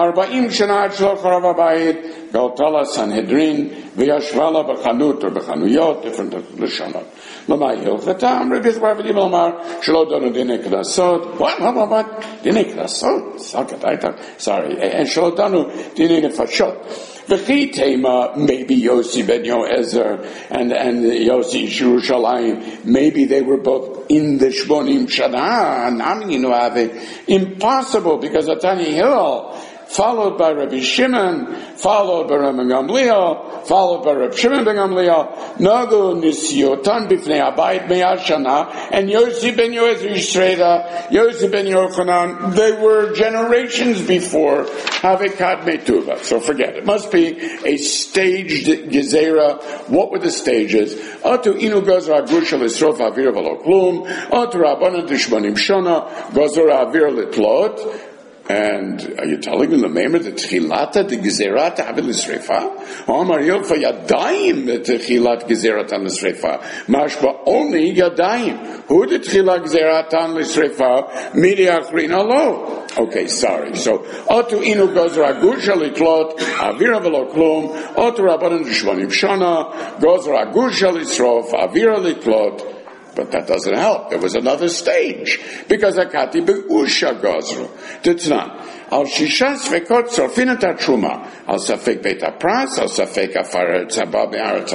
40 shana ad shaloch harav habayit Galtala Sanhedrin, Vyashvala Bachanut or Bachanuyot, different Lashonot. Lamai Hilchatam, Rabbi Zbarvadi Malmar, Shalodonu Dine Kdasot, what? Dine Kdasot? Sakataita, sorry, and Shalodonu Dine Nefashot. V'chitema, maybe Yossi ben Yoezer and Yossi Yerushalayim, maybe they were both in the Shmonim Shana, Naminu Ave. Impossible, because Atani Hillel, followed by Rabbi Shimon, followed by Rabbi Gamliel, followed by Rabbi Shimon ben Gamliel, Nagu Nisyotan Bifnei Abayit Me'ashana, and Yossi ben Yoezer Yisreda, Yossi ben Yochanan, they were generations before Havikat Metuva. So forget it. Must be a staged Gezerah. What were the stages? Atu Inu Gozra Agushal Isrof Avir V'lo Klum, Atu Rabbanan Dishmonim Shona, Gozra Avir Litlot. And are you telling me the Meimer the Tchilata the Gezerata Avil Nisrefa? Omar Yofa Yadayim the Tchilat Gezerata Nisrefa. Mashba only Yadayim. Who the Tchilat Gezerata Nisrefa? Midi Achrin Alo. Okay, sorry. So Otu Inu Gozra Gusha Litlot Avira V'lo Klum Otu Rabbanan Shmonim Shana Gozra Gusha Lisrof Avira Litlot. But that doesn't help. There was another stage. Because Akati be'usha gozru. Titznan. Al shisha svekot sorfin et truma. Al safek beit hapras. Al safek afar tzaba be'aretz.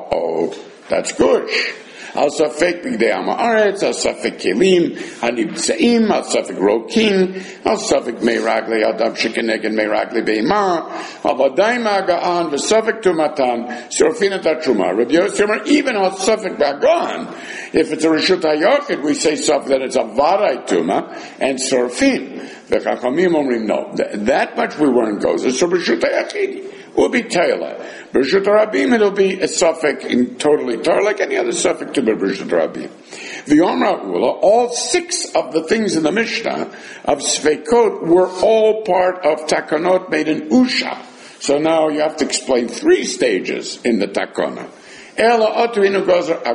That's good. Al safek b'gdei ha'aretz. Al safek kelim hanibtzeim. Al safek rokin. Al safek meiragli adam shekeneged meiragli be'ima. Al vadai ma'aga'an v'safek tumatan sorfin et truma. Rabbi Yossi even al safek ba'gan. If it's a Rishut HaYochid, we say something that it's a Varai Tuma and Sorfin. The Chachamim Omrim, no. That much we weren't gozer. So Rishut HaYochid will be Taylor. Rishut HaRabim, it'll be a suffix in totally Torah, like any other suffix to Rishut HaRabim. The Omra Ula, all 6 of the things in the Mishnah of Sveikot were all part of Takanot made in Usha. So now you have to explain 3 stages in the Takana. Came along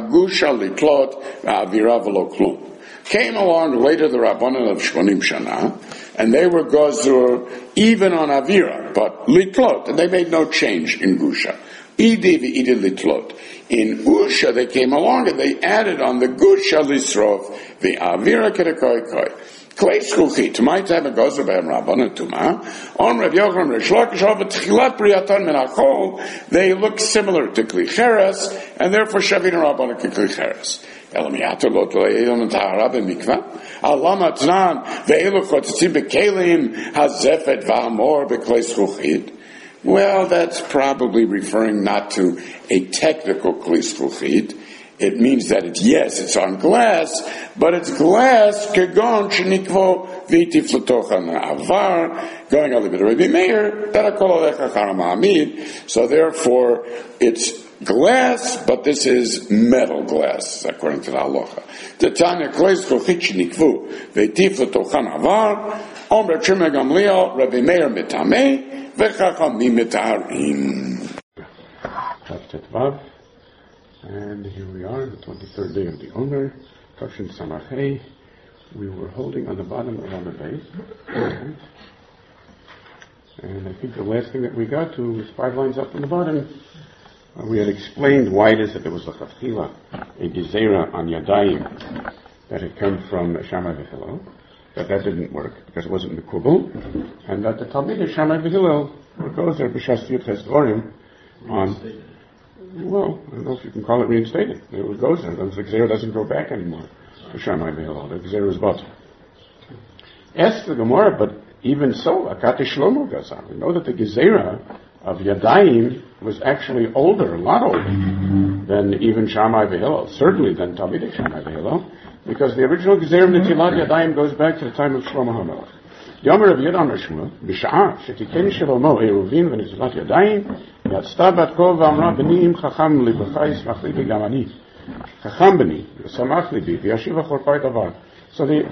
later the Rabbanan of Shmonim Shana, and they were gozur even on Avira, but litlot, and they made no change in Gusha. Idi v'idi litlot. In Usha they came along and they added on the Gusha lisrof the Avira kedekoi. Klei Shchuchit, my time of gozer be'em Rabbanan Tuma, on Rav Yochanan Reish Lakish, over Tchilat Briatan Min HaChol, they look similar to Kli Cheres, and therefore Shavin Rabbanan Kli Cheres. Elam Yato Lo Toleilon Tahara B'Mikvah, Alam Atnan, Ve'elu Chotzim B'Kelim, Hazefet V'Amor B'Klei Shchuchit. Well, that's probably referring not to a technical Kli Shchuchit. It means that it's on glass, but it's glass kegon shenikvo v'tiflotochan avar, going a little bit of Rabbi Meir, tarakol alecha charam ha'amid. So therefore, it's glass, but this is metal glass, according to the halacha. Tanya klois kochit shenikvu v'tiflotochan avar, omer Shimon Gamliel, Rabbi Meir mitameh, v'chachamim mitaharim. Chapter 12. And here we are, the 23rd day of the Omer, Tafshin Samachei. We were holding on the bottom of Omer base. And I think the last thing that we got to was 5 lines up on the bottom. We had explained why it is that there was a chafila, a gezerah on Yadayim, that had come from Shammai v'Hillel, that didn't work because it wasn't Mekubal, and that the Talmid of Shammai v'Hillel goes there b'shas Yud Dvarim on. Well, I don't know if you can call it reinstated. It goes there. The Gezerah doesn't go back anymore for Shammai v'Hillel. The Gezerah is bought. Ask the Gemara, but even so, Akati Shlomo goes on. We know that the Gezerah of Yadayim was actually older, a lot older, than even Shammai v'Hillel, certainly than Talmidei Shammai v'Hillel, because the original Gezer of Netilat Yadayim goes back to the time of Shlomo HaMelech. Yomer Rav Yehuda Amar Shmuel, B'sha'ah shetiken Shlomo Eruvin v'Netilat Yadayim, Yatzta bat kol v'amra b'ni im chacham libracha yismach libi gam ani. Chacham b'ni, v'samach libi, v'yashiv achorpai davar. So the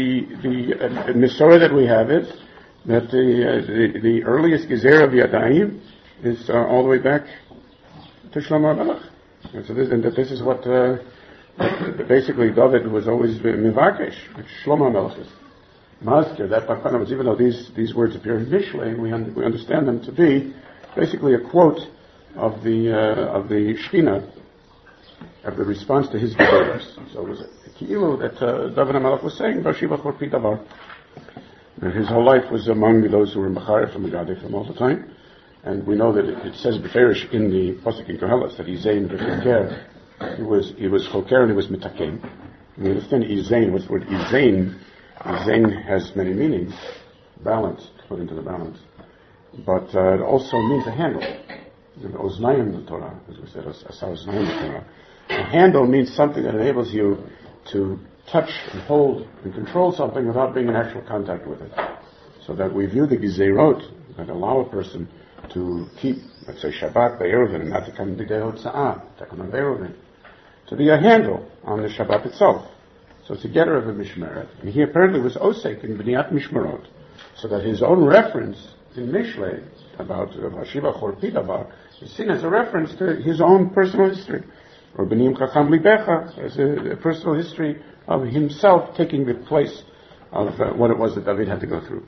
Mesorah that we have is that the earliest Gezer of Yadayim is all the way back to Shlomo HaMelech. And so this is what basically David was always mivakesh, which Shlomo HaMelech is master. That even though these words appear in Mishlei, we understand them to be basically a quote of the Shechina, of the response to his Gezeros. So it was a ki'ilu that David HaMelech was saying, Vashiva Chorpi Davar. His whole life was among those who were Machar from the Gadifim all the time. And we know that it says Beferish in the Pasuk in Koheles that Izain v'Choker, he was Choker and he was Mitakem. We understand Izain, what's the word Izain? Izain has many meanings. Balance, put into the balance. But it also means a handle. Oznayim in the Torah, as we said, Asa Oznayim in the Torah. A handle means something that enables you to touch and hold and control something without being in actual contact with it. So that we view the Gezerot that allow a person to keep, let's say, Shabbat Be'eruvin, and not to come to Hotza'ah, Takana Be'eruvin, to be a handle on the Shabbat itself. So it's a getter of a Mishmeret. And he apparently was Osek in B'niyat Mishmerot, so that his own reference in Mishlei about Hashiva Chorpi Davar is seen as a reference to his own personal history, or B'nim Chacham Libecha, as a personal history of himself taking the place of what it was that David had to go through.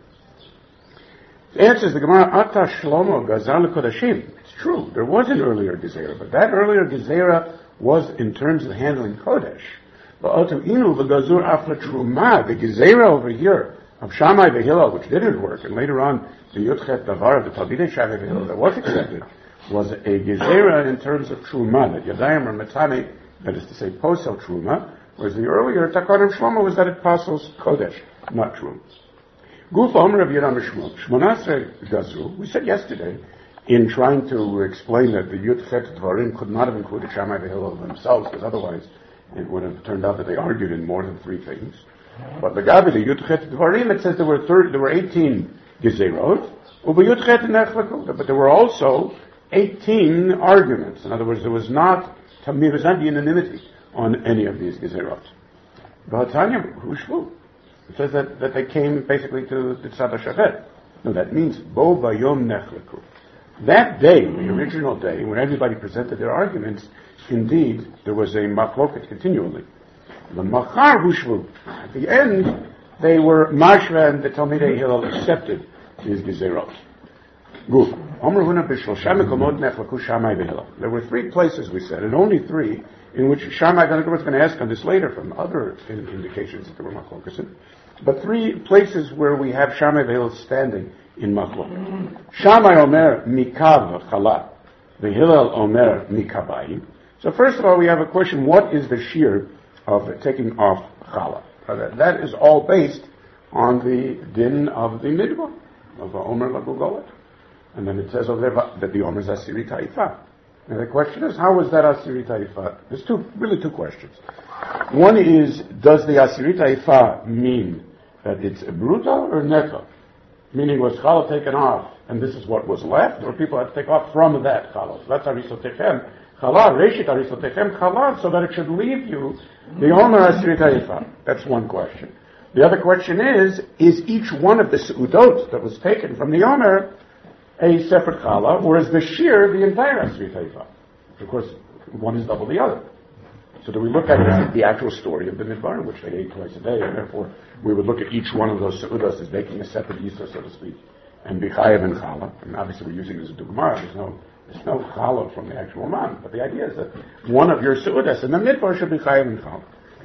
The answer is the Gemara, Ata Shlomo Gazal Kodashim. It's true, there was an earlier Gezerah, but that earlier Gezerah was in terms of handling Kodesh. The Gezerah over here of Shammai v'Hillel, which didn't work, and later on the Yudchet Davar of the Talmidei Shammai v'Hillel that was accepted, was a Gezerah in terms of Truma, that Yadayim or Matane, that is to say Posel Truma, whereas the earlier Takanim Shlomo was that it passes Kodesh, not Truma. Guf Omer of Yadam Shmuel, Shmonasre Gazru, we said yesterday, in trying to explain that the Yudchet Dvarim could not have included Shammai v'Hillel themselves, because otherwise it would have turned out that they argued in more than three things. But the Gabi, the Yudchet Dvarim, it says there were 18 Gezerot, but there were also 18 arguments. In other words, there was not unanimity on any of these Gezerot. V'hatanya hushvu. It says that they came basically to the Tzad HaShavet. No, that means Bo Bayom Nechleku. That day, the original day, when everybody presented their arguments, indeed, there was a machloket continually. The Machar Hushvu. At the end, they were Mashva and the Talmidei Hillel accepted these Gezerot. Good. There were three places, we said, and only three, in which Shammai, I was going to ask on this later from other indications that there were machlokas, but three places where we have Shammai v'Hillel standing in machlok. Shammai Omer Mikav Chala, the Hillel Omer Mikabayim. So first of all, we have a question: what is the shear of taking off Chala? That is all based on the din of the midbar of Omer Lagugolet. And then it says over there that the Omer is Asiri Ta'ifa. Now the question is, how is that Asiri Ta'ifa? There's two questions. One is, does the Asiri Ta'ifa mean that it's a brutal or neta? Meaning, was Chala taken off, and this is what was left, or people had to take off from that Chala? So that's Arisotechem Chala, Reshit Arisotechem Chala, so that it should leave you the Omer Asiri Ta'ifa. That's one question. The other question is each one of the Seudot that was taken from the Omer a separate challah, whereas the shear, the entire Asri Taifa. Of course, one is double the other. So do we look at the actual story of the Midbar, in which they ate twice a day, and therefore we would look at each one of those seudas as making a separate yisra, so to speak, and be chayav and challah. And obviously we're using this as a dugmar. There's no challah from the actual man. But the idea is that one of your seudas in the Midbar should be chayav and challah.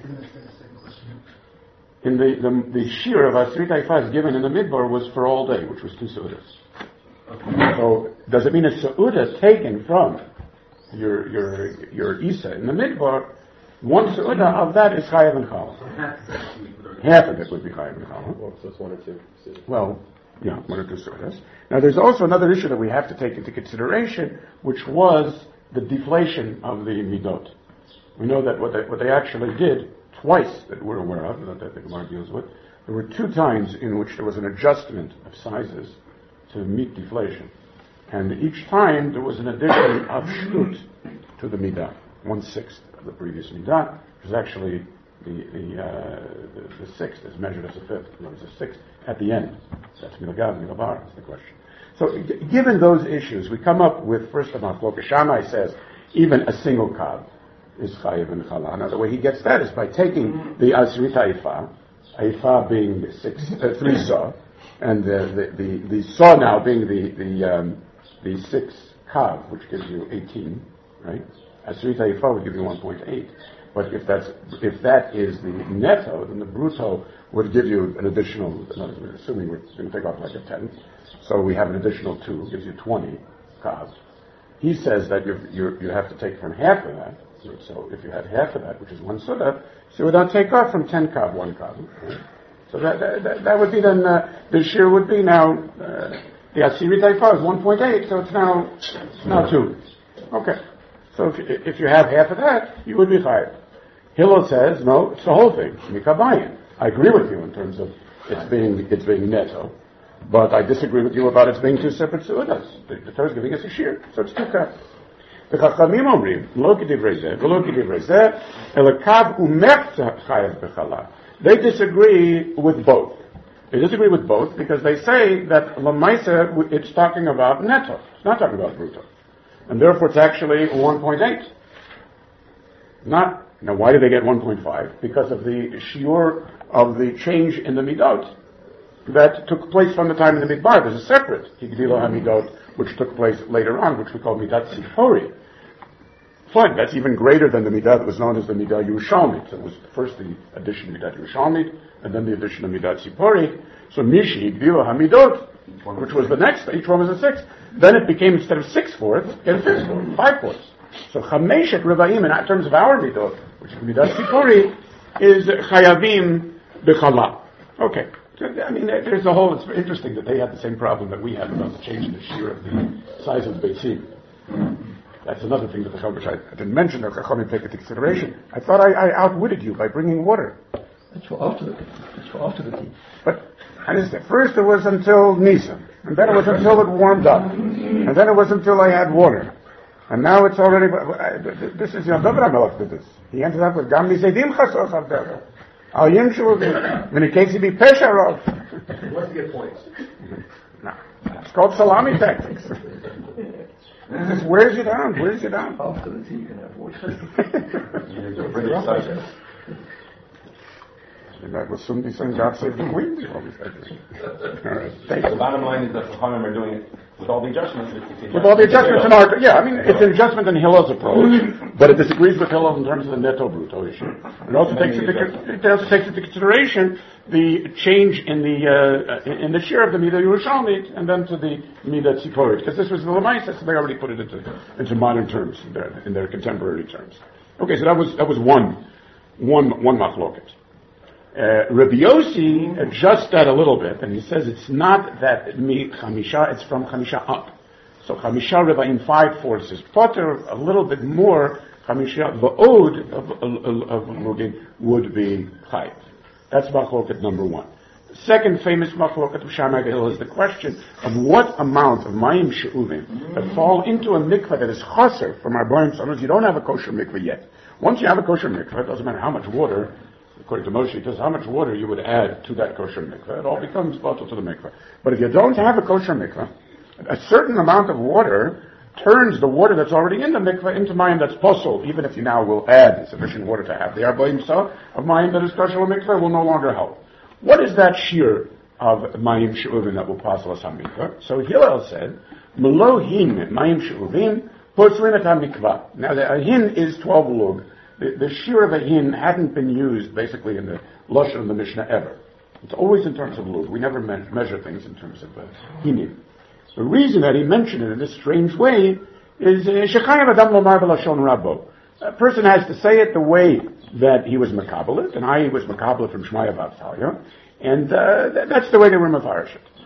In the shear of Asri Taifa is given in the Midbar was for all day, which was 2 seudas. So, does it mean a Seudah taken from your Isa in the Midbar, one Seudah of that is Chayav and Challah? Half of it would be Chayav and Challah. Well, so it's 1 or 2. Well, Yeah, 1 or 2 sudas. Now there's also another issue that we have to take into consideration, which was the deflation of the midot. We know that what they actually did twice that we're aware of, that the Gemara deals with, there were 2 times in which there was an adjustment of sizes to meet deflation. And each time there was an addition of shtut to the midah, 1/6 of the previous midah, which is actually the 6th is measured as a 5th. There was a 6th at the end. That's milagad, milabar is the question. So given those issues, we come up with, first of all, Shammai says, even a single kav is chayiv and chala. Now the way he gets that is by taking the asrit haifa being 3 saw, and the saw now being the 6 kav, which gives you 18, right? Asrit haifa would give you 1.8. But if that is the netto, then the brutto would give you an additional, assuming we're going to take off like a 10, so we have an additional 2, gives you 20 kav. He says that you have to take from half of that. So if you had half of that, which is 1 suda, so would not take off from 10 kav, 1 kav. Right? So that would be then, the shear would be now, the asirit haifa is 1.8, so it's now 2. Okay. So if you have half of that, you would be chayav. Hillel says, no, it's the whole thing. Mikabayin. I agree with you in terms of it's being netto, but I disagree with you about it being 2 separate sudas. The Torah is giving us a shear, so it's 2 kav. The Chachamim omrim, lo k'divrei zeh, v'lo k'divrei zeh, el kav umech chayav b'chala. They disagree with both. They disagree with both because they say that l'maisa it's talking about netto. It's not talking about brutto. And therefore it's actually 1.8. Now why did they get 1.5? Because of the shiur of the change in the midot that took place from the time of the midbar. There's a separate higdila hamidot which took place later on, which we call midat tzipori. Fine, that's even greater than the midah that was known as the midah Yerushalmit. So it was first the addition of midat Yerushalmit, and then the addition of midat tzipori. So mishi higdila hamidot, which was the next, each one was a 6. Then it became, instead of 6/4, get a 5/4, 5/4. So chameshet revaim, in terms of our midot, which is midat tzipori, is chayavim b'chala. Okay. So, I mean, there's a whole, it's interesting that they had the same problem that we had about the change in the shear of the size of the beitzim. That's another thing that the Chacham, which I didn't mention, that Chachamim take into consideration. I thought I outwitted you by bringing water. That's for after the tea. But, I understand, first it was until Nisan, and then it was until it warmed up, and then it was until I had water. And now it's already, this is, David HaMelech did this. He ended up with Gam Misedim Chasos Avdera. Al Yim Shuvim, in case he be Pesharov. He wants to get points. No, it's called salami tactics. This wears you down, After the tea you can have water. That was somebody saying God save the Queen. The bottom line is that the Chachamim are doing it with all the adjustments. With all the adjustments in our, yeah, I mean, it's an adjustment in Hillel's approach, but it disagrees with Hillel in terms of the netto brutto issue. It also takes into consideration the change in the share of the Midah Yerushalmit and then to the Midah Tzipori, because this was the Lamaisa, so they already put it into modern terms, in their contemporary terms. Okay, so that was one machloket. Rabbi Yossi adjusts that a little bit, and he says it's not that chamisha, it's from chamisha up. So chamisha revaim 5/4 is potter, a little bit more chamisha va'od of lugin would be chayiv. That's machloket number 1. The second famous machloket of Shammai Hillel is the question of what amount of mayim she'uvim that fall into a mikveh that is chaser from our boim. Sometimes you don't have a kosher mikveh yet. Once you have a kosher mikveh, it doesn't matter how much water. According to Moshe, it says how much water you would add to that kosher mikveh. It all becomes bottled to the mikveh. But if you don't have a kosher mikveh, a certain amount of water turns the water that's already in the mikveh into mayim that's posel, even if you now will add sufficient water to have the arbaim sa of mayim that is kosher mikveh will no longer help. What is that shear of mayim she'uvim that will posel as ha-mikveh? So Hillel said, Melo hin mayim she'uvim poslin et ha-mikveh. Now the hin is 12 lug. The shear of a hin hadn't been used basically in the lashon of the Mishnah ever. It's always in terms of lug. We never measure things in terms of hinim. The reason that he mentioned it in this strange way is shechayav adam lomar b'lashon rabbo. A person has to say it the way that he was makabelit, and I was makabelit from Shmaya Vatsalya, and that's the way they were mafarish it.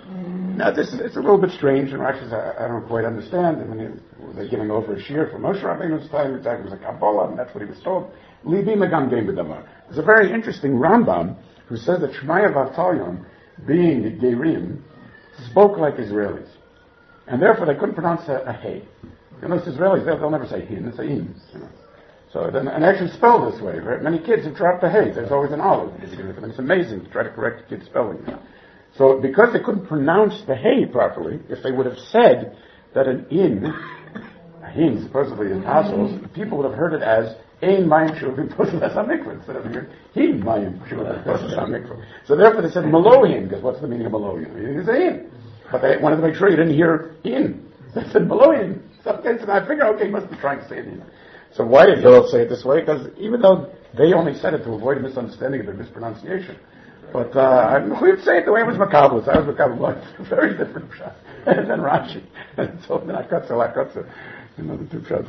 Now, it's a little bit strange, and Rashi says, I don't quite understand. I mean, they're giving over a shear from Moshe Rabbeinu's time. It's was a Kabbalah, and that's what he was told. Libi Megam Gein B'Davar. There's a very interesting Rambam who says that Shmaya V'Avtalyon, being the Gerim, spoke like Israelis. And therefore, they couldn't pronounce a hey. You know, Israelis, they'll never say hin, they say in. You know. So, and actually spelled this way. Right? Many kids have dropped the hey. There's always an olive. It's amazing to try to correct a kid's spelling. You know. So, because they couldn't pronounce the hey properly, if they would have said that an in, a hin, supposedly in Hassels, people would have heard it as ein mayim shuvim posel hamikvah instead of hearing hin mayim shuvim posel hamikvah. So therefore they said Melohin, because what's the meaning of Melohin? It is in. But they wanted to make sure you didn't hear in. They said Melohin. Some cases, I figured, okay, he must be trying to say it in. So why did Hillel say it this way? Because even though they only said it to avoid a misunderstanding of their mispronunciation, but we'd say it the way it was Makablis. I was Makablis. Very different shot. And then Rashi. And so then Lakotza. You know, the two shots.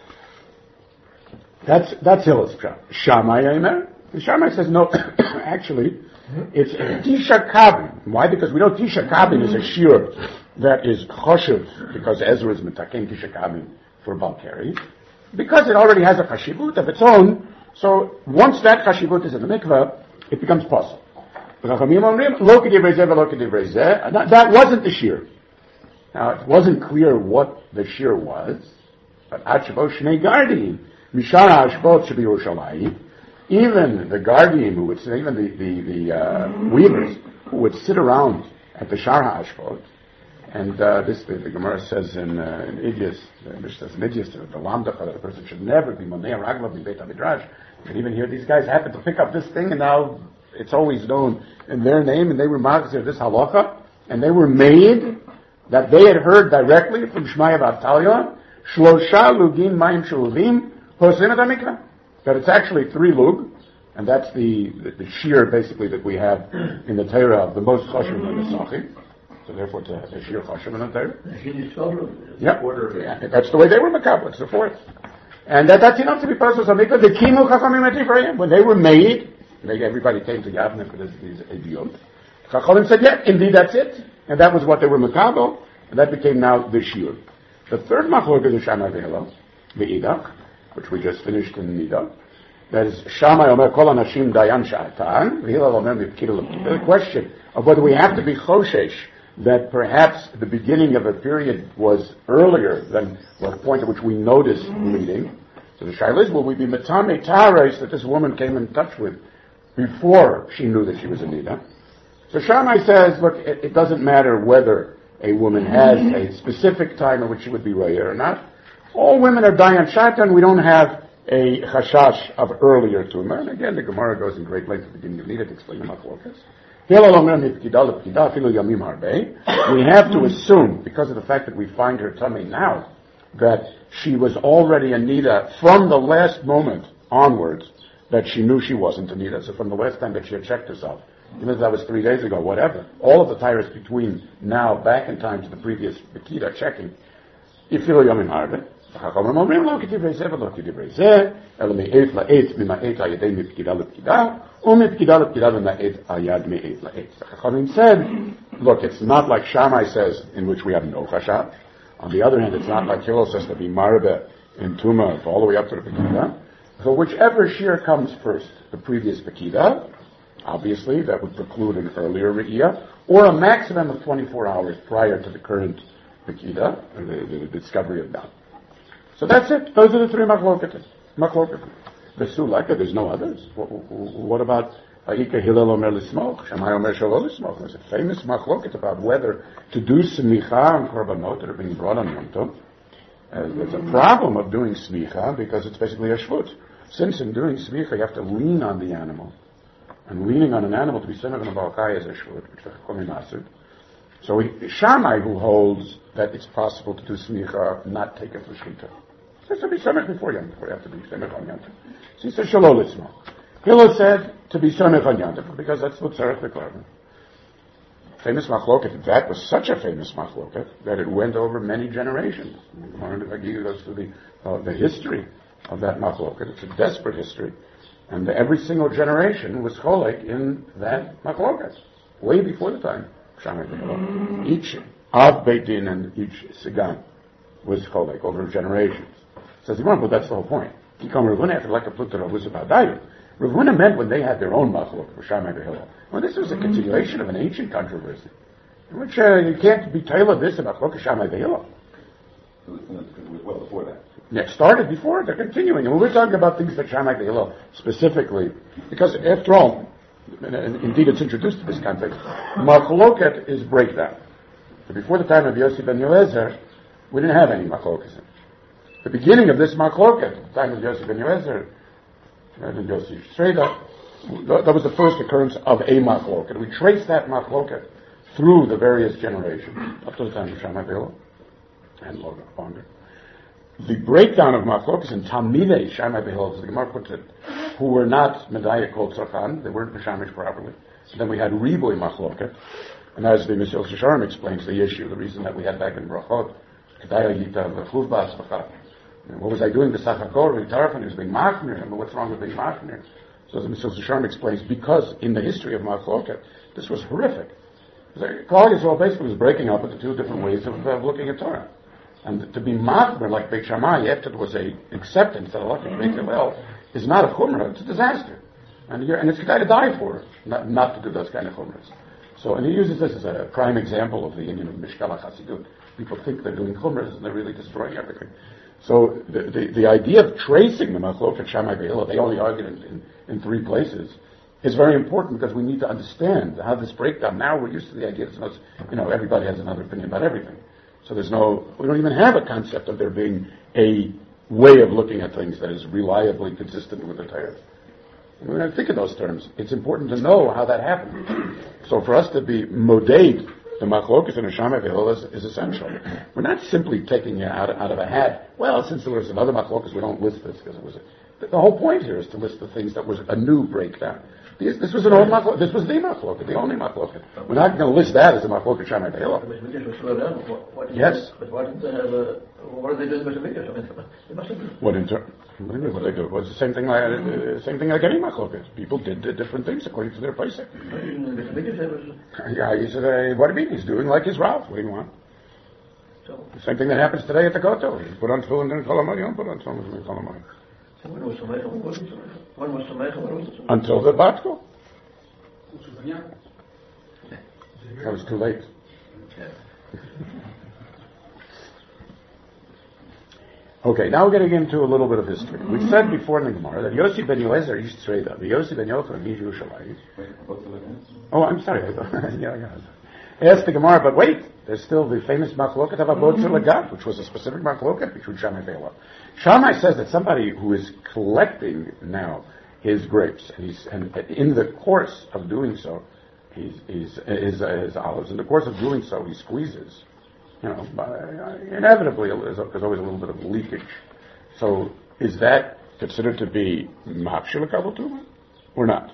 That's Hillel's shot. Shammai Aimer. And Shammai says, no, actually, it's Tisha Kabin. Why? Because we know Tisha Kabin is a shiur that is choshev, because Ezra is metaken Tisha Kabin for Balkari. Because it already has a chashivut of its own, so once that chashivut is in the mikveh, it becomes possible. That wasn't the shear. Now, it wasn't clear what the shear was, but Shnei Gardim, Mishara Ashbot should be Yerushalayim. Even the Gardim who would, even the weavers who would sit around at the Shar HaAshbot, and the Gemara says in Idias, the Lamda, that a person should never be Monei Raglav in Beit HaMidrash. And even here, these guys happen to pick up this thing, and now it's always known in their name, and they were Magzir, this halacha, and they were made that they had heard directly from Shmaya V'Avtalyon, Shlosha Lugin Mayim Shuluvim, Hosim et HaMikvah. That it's actually 3 lug, and that's the shear basically that we have in the Torah of the most chashuv in the Sachim. So therefore, it's a shear chashuv in the Torah. Yeah, that's the way they were makabel. It's the 4th, and that's enough to be pasuk hamikvah. The kimu chachamim et Ephraim, when they were made, everybody came to Yavne for these idiots. Chachamim said, yeah, indeed that's it, and that was what they were makabel, and that became now the shear. The 3rd machlokes is Shammai v'Hillel, v'idach, which we just finished in Nida. That is Shammai Omer Kol Anashim Dayan Sha'atan, v'Hillel Omer Mipkidol. The question of whether we have to be choshesh that perhaps the beginning of a period was earlier than the point at which we noticed bleeding. So the shaila is, will we be metame tarais that this woman came in touch with before she knew that she was a nida? So Shammai says, look, it doesn't matter whether a woman has a specific time at which she would be raya or not. All women are dayan shatan. We don't have a chashash of earlier tumor. And again, the Gemara goes in great length at the beginning of Nida to explain the machlokas. We have to assume, because of the fact that we find her tummy now, that she was already a nida from the last moment onwards that she knew she wasn't a nida. So from the last time that she had checked herself, even if that was 3 days ago, whatever, all of the tires between now back in time to the previous Bekida checking, Ifilu Yomim Harbe. החכמים אומרים לא כדברי זה ולא כדברי זה, אלא מעט לעט ממעט על ידי מפקידה לפקידה, ומפקידה לפקידה ומעט על יד מעט לעט. החכמים said, look, it's not like Shammai says, in which we have no chashav. On the other hand, it's not like Hillel says to be marbe in Tuma all the way up to the Pekida. So whichever shear comes first, the previous Pekida, obviously that would preclude an earlier Re'iyah, or a maximum of 24 hours prior to the current Pekida, the discovery of Dam. So that's it. Those are the 3 machloketes. The Sulaka, there's no others. What about Ha'ika Hillel Omer L'Smoch? Shammai Omer Shelo L'Smoch. There's a famous machloket about whether to do smicha and korbanot that are being brought on Yom Tov. There's a problem of doing smicha because it's basically a shvut. Since in doing smicha you have to lean on the animal. And leaning on an animal to be semech and balkai is a shvut, which is a kominasud. So Shammai, who holds that it's possible to do smicha, not take it for shvita. So be samech before Yom Tov. You have to be samech on Yom Tov. So he said, Shalom Litzmo. Hillel said to be samech on Yom Tov because that's what Tzarech B'Korban. Famous machloket. That was such a famous machloket that it went over many generations. It goes through the history of that machloket. It's a desperate history. And every single generation was cholek in that machloket. Way before the time Shammai V'Hillel. Each Av Beit Din and each Sigan was cholek over generations. Says the Gemara, but that's the whole point. Rav Huna after like a pluter of Uzabadayu. Rav Huna meant when they had their own machlok for Shammai V'Hillel. Well, this was a continuation of an ancient controversy, in which you can't be tailored this about machlok Shammai V'Hillel. Well before that. Yeah, it started before, they're continuing. And we're talking about things like Shammai V'Hillel specifically, because after all, and indeed it's introduced to this context, machloket is breakdown. So before the time of Yossi ben Yoezer, we didn't have any machloket. The beginning of this machloket, at the time of Yossi ben Yoezer, and Yossi Shreda, that was the first occurrence of a machloket. We trace that machloket through the various generations, up to the time of Shammai V'Hillel, and longer. The breakdown of machlokas in Talmidei Shammai V'Hillel, as the Gemara puts it, who were not Medaya Kol Tzarchan, they weren't Meshamish properly. So then we had Riboy machloket, and as the Mesil Shisharim explains the issue, the reason that we had back in Brachot, Kedaya Yita V'chuv Ba'aspacha. What was I doing? The Sachakor, V'tarafan, he was being machmir, and what's wrong with being machmir? So the Mesil Shisharim explains, because in the history of machloket, this was horrific. Klal Yisrael basically was breaking up into two different ways of looking at Torah. And to be machmer like Beit Shammai after there was a acceptance that Allah can Beit Hillel is not a chumrah, it's a disaster. And it's a guy to die for, not to do those kind of chumras. So, and he uses this as a prime example of the union of Mishkala Chasidut. People think they're doing chumras and they're really destroying everything. So the idea of tracing the machlok at Shammai V'Hillel, they only argued in three places, is very important because we need to understand how this breakdown. Now we're used to the idea that everybody has another opinion about everything. So we don't even have a concept of there being a way of looking at things that is reliably consistent with the Torah. When I think of those terms, it's important to know how that happened. So for us to be modeid, the machlokas and the Shammai V'Hillel is essential. We're not simply taking it out of a hat. Well, since there was another machlokas, we don't list this because it was the whole point here is to list the things that was a new breakdown. This was an old machloket. This was the machloket, the only machloket. We're not going to list that as a machloket Shammai V'Hillel. Yes. But why didn't they have what are they doing with the Mikdash? I mean, they must have been. What they do? Well, it's the same thing like any machloket. People did different things according to their placing. Yeah, he said, what do you mean? He's doing like his Rav. What do you want? So, the same thing that happens today at the Kotel. You put on tefillin and Chol HaMoed, you don't put on tefillin and Chol HaMoed. When was Samecha? When wasn't Samecha? When was Samecha? When wasn't Samecha? Until the Batko. That was too late. Okay, now we're getting into a little bit of history. We said before in the Gemara that Yossi ben Yoezer used to say that. Yossi ben Yochanan, he's Yerushalayim. Oh, I'm sorry. Asked the Gemara, but wait, there's still the famous machloket of Abotzer Lagat, which was a specific machloket between Shammai and V'Hillel. Shammai says that somebody who is collecting now his grapes, and in the course of doing so, his olives, in the course of doing so, he squeezes. Inevitably, there's always a little bit of leakage. So, is that considered to be mafshil kabel or not?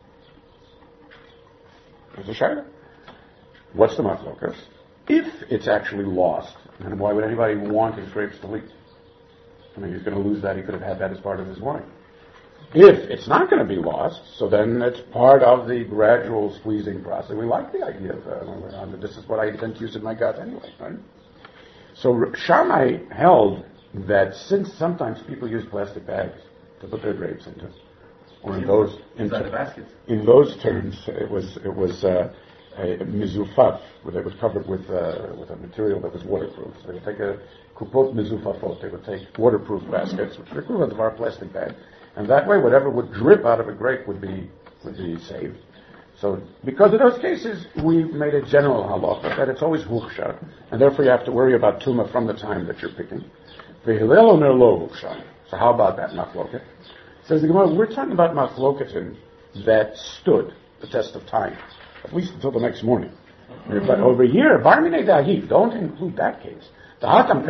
There's a shayla. What's the machlokas? If it's actually lost, then why would anybody want his grapes to leak? I mean, he's going to lose that. He could have had that as part of his wine. If it's not going to be lost, so then it's part of the gradual squeezing process. We like the idea of this is what I intend to use in my gut anyway, right? So Shammai held that since sometimes people use plastic bags to put their grapes into, or in those terms, it was a mizufaf, where they was covered with a material that was waterproof. So they would take a kupot mizufafot, they would take waterproof baskets, which are equivalent of our plastic bag, and that way whatever would drip out of a grape would be saved. So because of those cases, we made a general halacha that it's always huchshar, and therefore you have to worry about tuma from the time that you're picking. V'hillel omer lo huchshar. So how about that machloket? Says the Gemara, we're talking about machloketin that stood the test of time, at least until the next morning. But over here, bar minei da'ahiv, don't include that case. When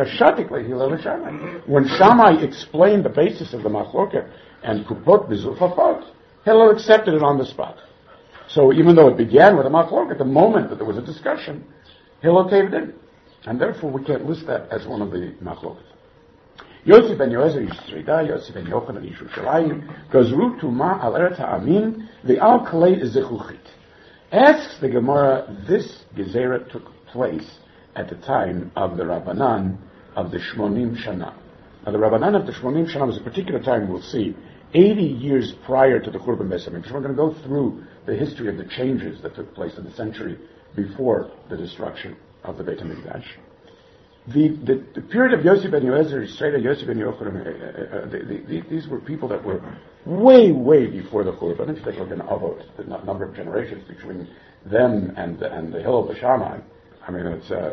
Shammai explained the basis of the machloket and kupot b'zufafot, Hillel accepted it on the spot. So even though it began with a machloket, the moment that there was a discussion, Hillel caved in. And therefore we can't list that as one of the machloket. Yossi ben Yoezer ish Srida, Yossi ben Yochanan ish Yerushalayim, gazru tuma al eretz ha'amin, ve'al kalei zechuchit. Asks the Gemara, this Gezerah took place at the time of the Rabbanan of the Shmonim Shana. Now the Rabbanan of the Shmonim Shana was a particular time, we'll see, 80 years prior to the Churban Beis Hamikdash. We're going to go through the history of the changes that took place in the century before the destruction of the Beit HaMikdash. The period of Yossi ben Yoezer, Yisrael, Yossi ben Yochanan, these were people that were way, way before the Churban. If you take a look at Avot, the number of generations between them and the hill of the Shammai, I mean,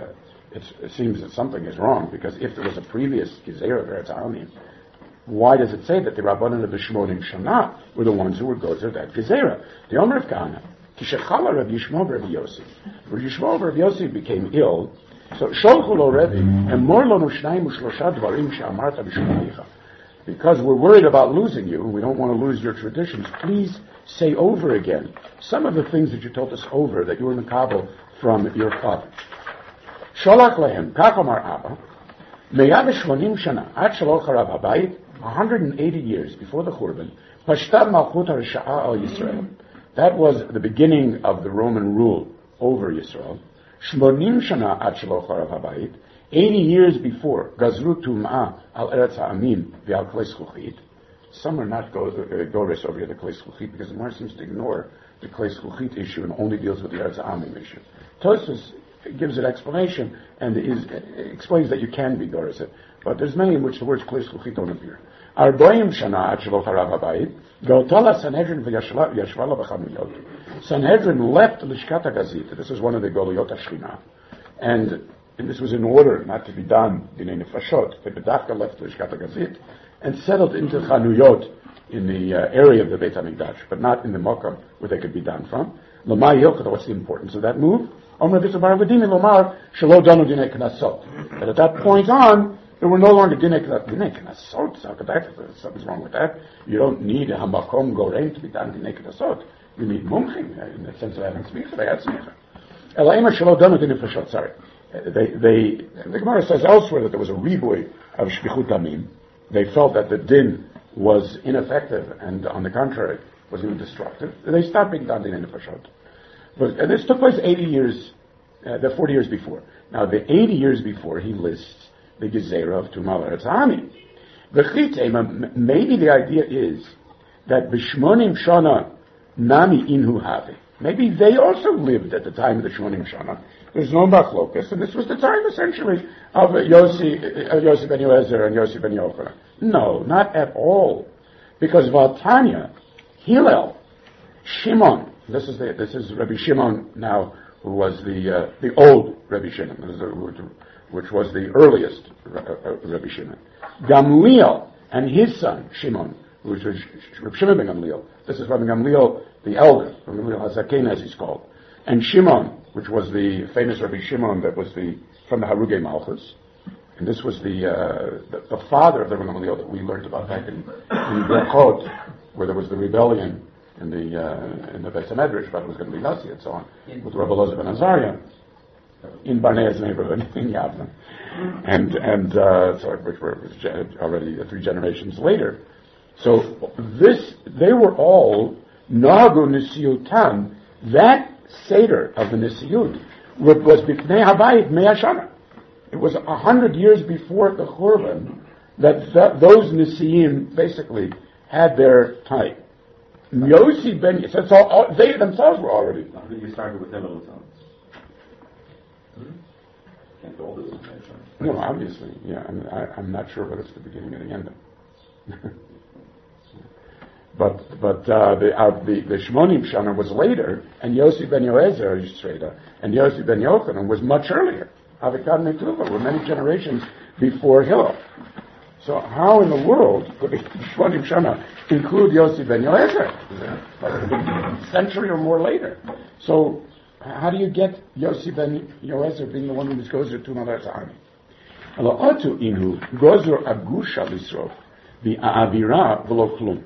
it seems that something is wrong, because if there was a previous Gezerah of Eretz Ha'amim, why does it say that the Rabbanan of the Shmonim Shana were the ones who would go to that Gezerah? The Omer of Kahana, Kishechala Rav Yishmael Rav Yossi. Rav Yishmael Rav Yossi became ill, so Sholchu lo Rebbe, and Mor lo Shnayim Ushlosha Dvarim She'amarta B'Shmonicha. Because we're worried about losing you, and we don't want to lose your traditions, please say over again some of the things that you told us over, that you were Mekabel from your father. Sholach lehem, Kach Omar Abba, Meyad Shmonim Shana, Ad Shaloch Harav Habayit, 180 years before the Churban, Pashtab Malchut HaRisha'a al Yisrael. That was the beginning of the Roman rule over Yisrael. Shmonim Shana Ad Shaloch Harav Habayit, 80 years before, Gazru Tum'ah al Eretz Ha'amim v'al Klei Zchuchit. Some are not gores over here, the Klei Zchuchit, because the Gemara seems to ignore the Klei Zchuchit issue and only deals with the Eretz Ha'amim issue. Tosfos gives an explanation and explains that you can be gores it, but there's many in which the words Klei Zchuchit don't appear. Arboim Shana Ad Shaloch Harav Habayit, Gautala Sanhedrin v'yashvala b'chanuyot. Sanhedrin left Lishkat HaGazit. This is one of the Goliot HaShchina, and this was in order not to be done in a nefashot. The Bedafka left Lishkat HaGazit and settled into Chanuyot in the area of the Beit HaMikdash, but not in the Mokum where they could be done from. Lomar Hilchot, what's the importance of that move? Omer B'Sabar V'Dini Lomar Shelo Danu Dinei Knasot. But at that point on, there were no longer Dinei Knasot. Something's wrong with that. You don't need a Hamakom Gorein to be done Dinei Knasot. You need Mumchim, in the sense of having smicha. They had smicha. Elaima Shelo Danu Dinei Nefashot, sorry. The Gemara says elsewhere that there was a riboy of shpichut damim. They felt that the din was ineffective and, on the contrary, was even destructive. They stopped being done in nefashot. But this took place 40 years before. Now, the 80 years before, he lists the Gezerah of Tumal Eretz Ha'amim. Maybe the idea is that B'Shmonim Shana Nami Inhu Havi. Maybe they also lived at the time of the Shmonim Shana. There's no machlokas, and this was the time, essentially, of Yossi ben Yoezer and Yossi ben Yochanan. No, not at all. Because Valtanya, Hillel, Shimon, this is Rabbi Shimon now, who was the old Rabbi Shimon, which was the earliest Rabbi Shimon. Gamliel and his son, Shimon, which was Rabbi Shimon ben Gamliel. This is Rabbi Gamliel, the elder, Rabbi Gamliel HaZaken, as he's called. And Shimon, which was the famous Rabbi Shimon that was from the Harugei Malchus. And this was the father of the Rabbi Gamliel that we learned about back in Berkot, where there was the rebellion in the Beis HaMedrash, but it was going to be Nasi and so on, with Rabbi Elazar ben Azariah in Barnea's neighborhood in Yavne. Which were already 3 generations later. So they were all Nagu Nisiyutan. That Seder of the Nisiyut was B'fnei Habayit Mea Shana. It was 100 years before the Churban that those Nisiyim basically had their time. Yossi ben, so they themselves were already. You started with them all the time. Can't go all this. No, obviously, yeah. I'm not sure whether it's the beginning or the end. But the Shmonim Shana was later, and Yossi ben Yoezer Yisrael and Yossi ben Yochanan was much earlier. Avikad Netuva were many generations before Hillel. So how in the world could the Shmonim Shana include Yossi ben Yoezer? Like a century or more later. So how do you get Yossi ben Yoezer being the one who goes to another time? Elo otu inu gozur agusha lisrof v'a'avira v'lo klum.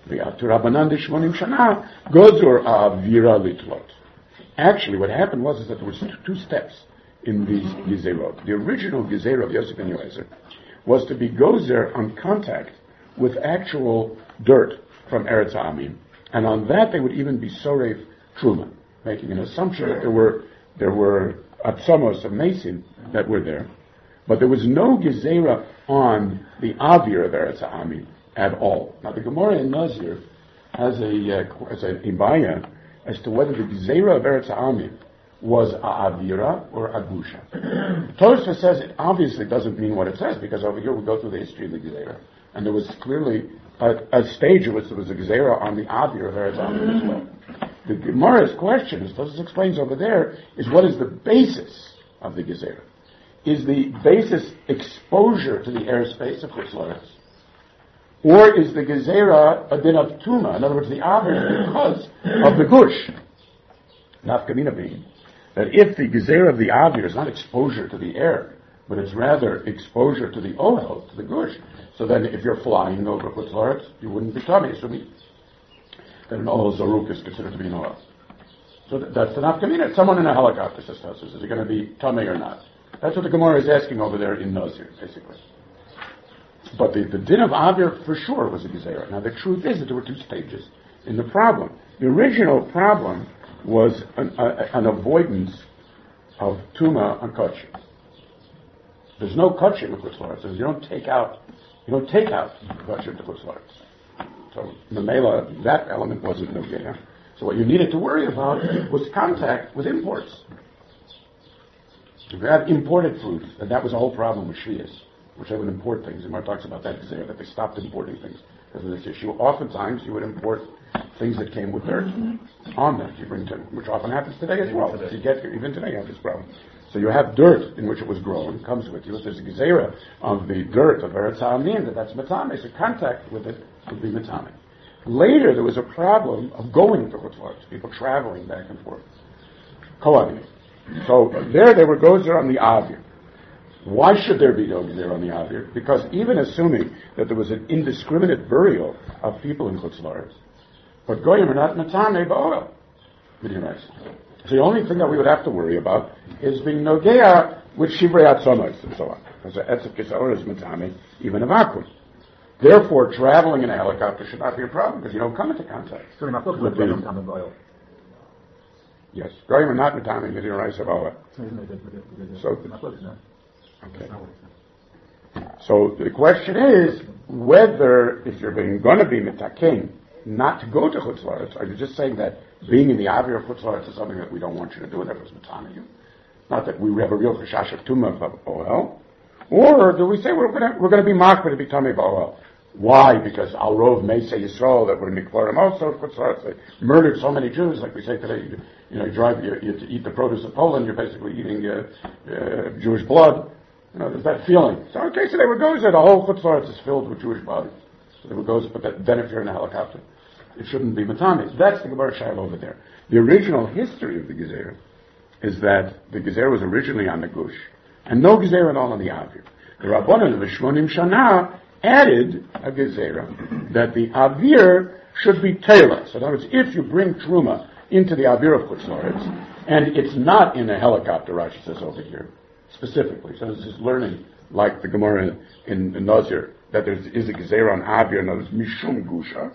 Actually, what happened was that there was 2 steps in these Gezerot. The original Gezerah of Yossi ben Yoezer was to be gozer on contact with actual dirt from Eretz Ha'amim, and on that they would even be sorev truma. making an assumption that there were atzamos of Mesim that were there, but there was no gezerah on the avir of Eretz Ha'amim at all. Now the Gemara in Nazir has an ibaya as to whether the gezerah of Eretz Ha'amim was a avira or a gusha. Tosfos says it obviously doesn't mean what it says, because over here we go through the history of the gezerah, and there was clearly a stage in which there was a gezerah on the avir of Eretz Ha'amim as well. The Gemara's question, as Tosfos explains over there, is what is the basis of the gezerah? Is the basis exposure to the airspace of Chutz La'aretz? Or is the gezerah a din of tuma? In other words, the avir is because of the gush. Nafkamina being that if the gezerah of the avir is not exposure to the air, but it's rather exposure to the ohel, to the gush, so then if you're flying over Chutz La'aretz, you wouldn't be tummy, so then an ohel zaruk is considered to be an ohel. So that's the nafkamina. Someone in a helicopter says, is it going to be tummy or not? That's what the Gemara is asking over there in Nazir, basically. But the din of avir for sure was a gezerah. Now the truth is that there were two stages in the problem. The original problem was an avoidance of tuma on kachim. There's no kachim in Chutz La'aretz. You don't take out kachim to Chutz La'aretz. So Mamela, that element wasn't nogea. So what you needed to worry about was contact with imports. If you had imported fruit, and that was the whole problem with Shias, which they would import things. And Mar talks about that that they stopped importing things because of this issue. Oftentimes, you would import things that came with dirt on them. You bring to, which often happens today as well. Even today, you have this problem. So you have dirt in which it was grown, comes with you. If there's a gezerah of the dirt of Eretz Ha'amim, that's matame. So contact with it would be matame. Later, there was a problem of going to Chutz La'aretz, people traveling back and forth. Kohanim. So there were gozer on the avir. Why should there be no gezerah on the avir? Because even assuming that there was an indiscriminate burial of people in Chutz La'aretz, but goyim are not matame ba'oel. So the only thing that we would have to worry about is being nogea with shivrei atzomos and so on. Because the etz of kisaor is matame even a vacuum. Therefore, traveling in a helicopter should not be a problem because you don't come into contact. So we're not talking about matame ba'oel. Yes, goyim are not matame midiraisa ba'oel. So. Okay. So the question is whether, if you're going to be mitaken, not to go to Chutz La'aretz, are you just saying that being in the avir of Chutz La'aretz is something that we don't want you to do, and therefore it's matame you? Not that we have a real chashash of tumah of ohel, or do we say we're going to be makbid to be tamei ba'oel? Why? Because al rov meisei Yisrael that were mikvarim also Chutz La'aretz, they murdered so many Jews, like we say today. You eat the produce of Poland, you're basically eating Jewish blood. There's that feeling. So okay, so they were gozer. The whole Chutz La'aretz is filled with Jewish bodies. So they were gozer, but then if you're in a helicopter, it shouldn't be matame. That's the Gemara Shail over there. The original history of the gezerah is that the gezerah was originally on the gush, and no gezerah at all on the avir. The Rabbanan of the Shmonim Shana added a gezerah that the avir should be teila. So in other words, if you bring truma into the avir of Chutz La'aretz, and it's not in a helicopter, Rashi says over here, specifically. So this is learning, like the Gemara in Nazir, that there is a gezerah on avir, and there's mishum gusha.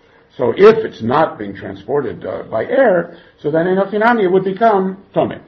So if it's not being transported by air, so then in Afinami it would become tummy.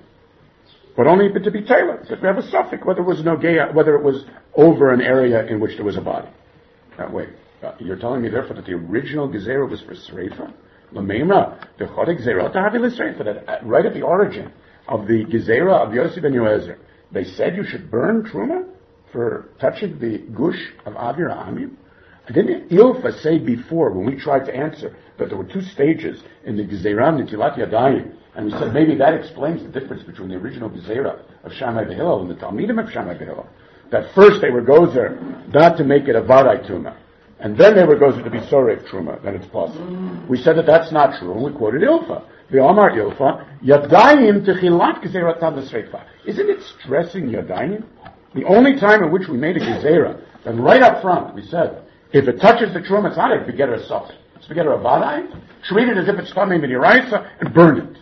But only to be tailored, because we have a suffix, whether it was nogea, whether it was over an area in which there was a body. That way. You're telling me therefore that the original gezerah was for sreifa? L'meimra, the chodik gezerah tahavi l'sreifa, that right at the origin of the gezerah of Yossi ben Yoezer, they said you should burn truma for touching the gush of Avir Ha'amim. Didn't Ilfa say before, when we tried to answer, that there were two stages in the Gezerah Nitilat Yadayim, and we said maybe that explains the difference between the original Gezerah of Shammai V'Hillel and the Talmidim of Shammai V'Hillel. That first they were gozer not to make it a Vadai Tuma, and then they were gozer to be Sorek Truma, then it's possible. We said that that's not true, and we quoted Ilfa. The Omar Ilfa, Yadayim Techilat Gezerah Tav L'Sreifa. Isn't it stressing Yadayim? The only time in which we made a Gezerah, then right up front we said, if it touches the truma, it's not a begetter of sofit. It's begetter of vadai. Treat it as if it's tamei midiraisa and burn it.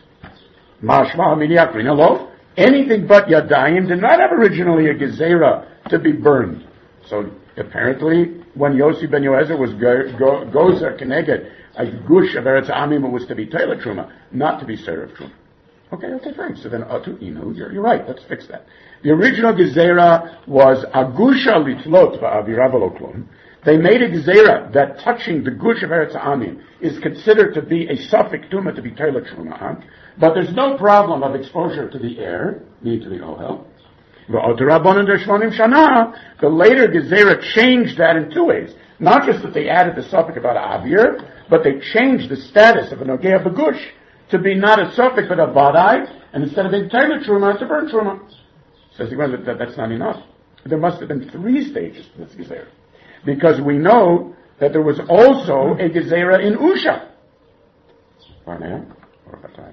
Mashma midiyakrin. Hello? Anything but yadayim did not have originally a gezerah to be burned. So apparently, when Yossi ben Yoezer was gozer keneged, a gush of Eretz Ha'amim was to be teila truma, not to be serev truma. Okay, fine. So then, Atu Inu, you're right. Let's fix that. The original Gezerah was Agusha Litlot Ba'avirav. They made a Gezerah that touching the Gush of Eretz Ha'amim is considered to be a Safek Tumah to be Toilet Truma, but there's no problem of exposure to the air, meaning to the Ohel. The later Gezerah changed that in two ways. Not just that they added the Safek about Avir, but they changed the status of an Ogea Begush to be not a Safek but a Vadai, and instead of being Toilet Truma, it's a burnt Truma. Says that's not enough. There must have been 3 stages to this Gezerah. Because we know that there was also a Gezerah in Usha. Barnea? Or Batai?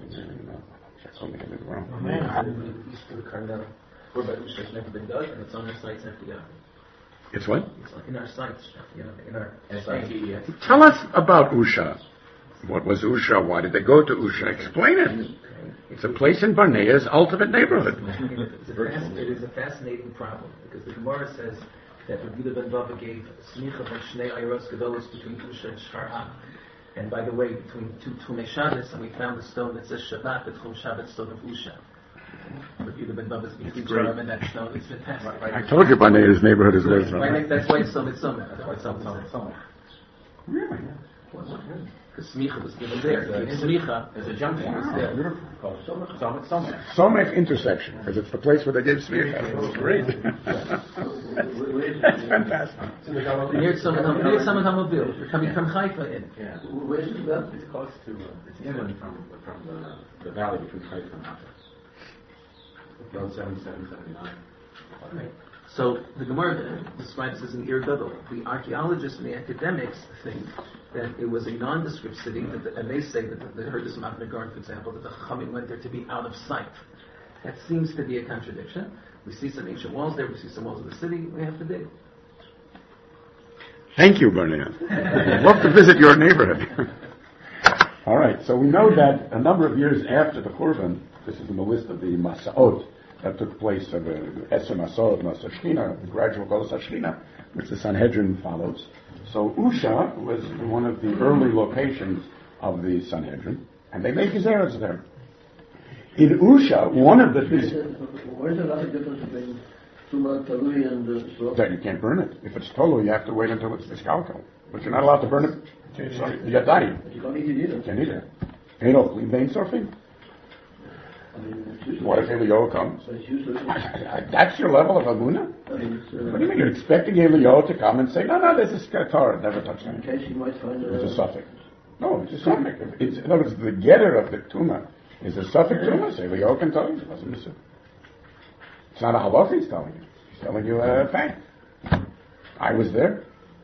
It's never been done, and it's on our sites after. It's what? It's in our sites, in our SITES. Tell us about Usha. What was Usha? Why did they go to Usha? Explain it. It's a place in Barnea's ultimate neighborhood. It is a fascinating problem, because the Gemara says that Rabbi Yehuda ben Bava gave smicha from Shnei Ayros Gedolos between Usha and Shfar'am. And by the way, between 2 Tumei Shabbos, and we found the stone that says Shabbat, the Tchum Shabbat stone of Usha. Rabbi Yehuda ben Bava is between Shfar'am and that stone. It's fantastic. I told you Barnea's neighborhood is very strong. That's why it's Summit. That's why it's Summit. Really? The smicha was given there. Smicha There's a junction. there. Somech intersection, because it's the place where they gave smicha. It's great. That's fantastic. Near Summit Hamabil. We're coming from Haifa in. Yeah. Where is it? It's close to, it's inland from the valley between Haifa and Haifa. Road 7779. Right. So the Gemara describes this in Ir Gadol. The archaeologists and the academics think that it was a nondescript city, and they say that they heard this from Avner Gaon, for example, that the Chachamim went there to be out of sight. That seems to be a contradiction. We see some ancient walls there, we see some walls of the city, we have to dig. Thank you, Barnea. I'd love to visit your neighborhood. All right, so we know that a number of years after the Churban, this is in the list of the Masa'ot that took place of Eser Masa'ot, Masa Shechina, the gradual Golos HaShechina, which the Sanhedrin follows. So Usha was one of the early locations of the Sanhedrin, and they made Gezerahs there. In Usha, one of the things... Why is there not a difference between Tuma, Talui, and Zor? That you can't burn it. If it's Tolu, you have to wait until it's Miskalkel. But you're not allowed to burn it. Sorry, Yadai. You can't eat it either. You can't eat it. You know, clean vein surfing. What if Elio comes? So it's useless. That's your level of Aguna? What do you mean? You're expecting Elio to come and say, no, this is Torah, never touch that. In case you might find It's a suffix. No, it's a suffix. In other words, the getter of the Tuma is a suffix Tuma. So Elio can tell you. It doesn't miss it. It's not a halacha he's telling you. He's telling you a fact. I was there.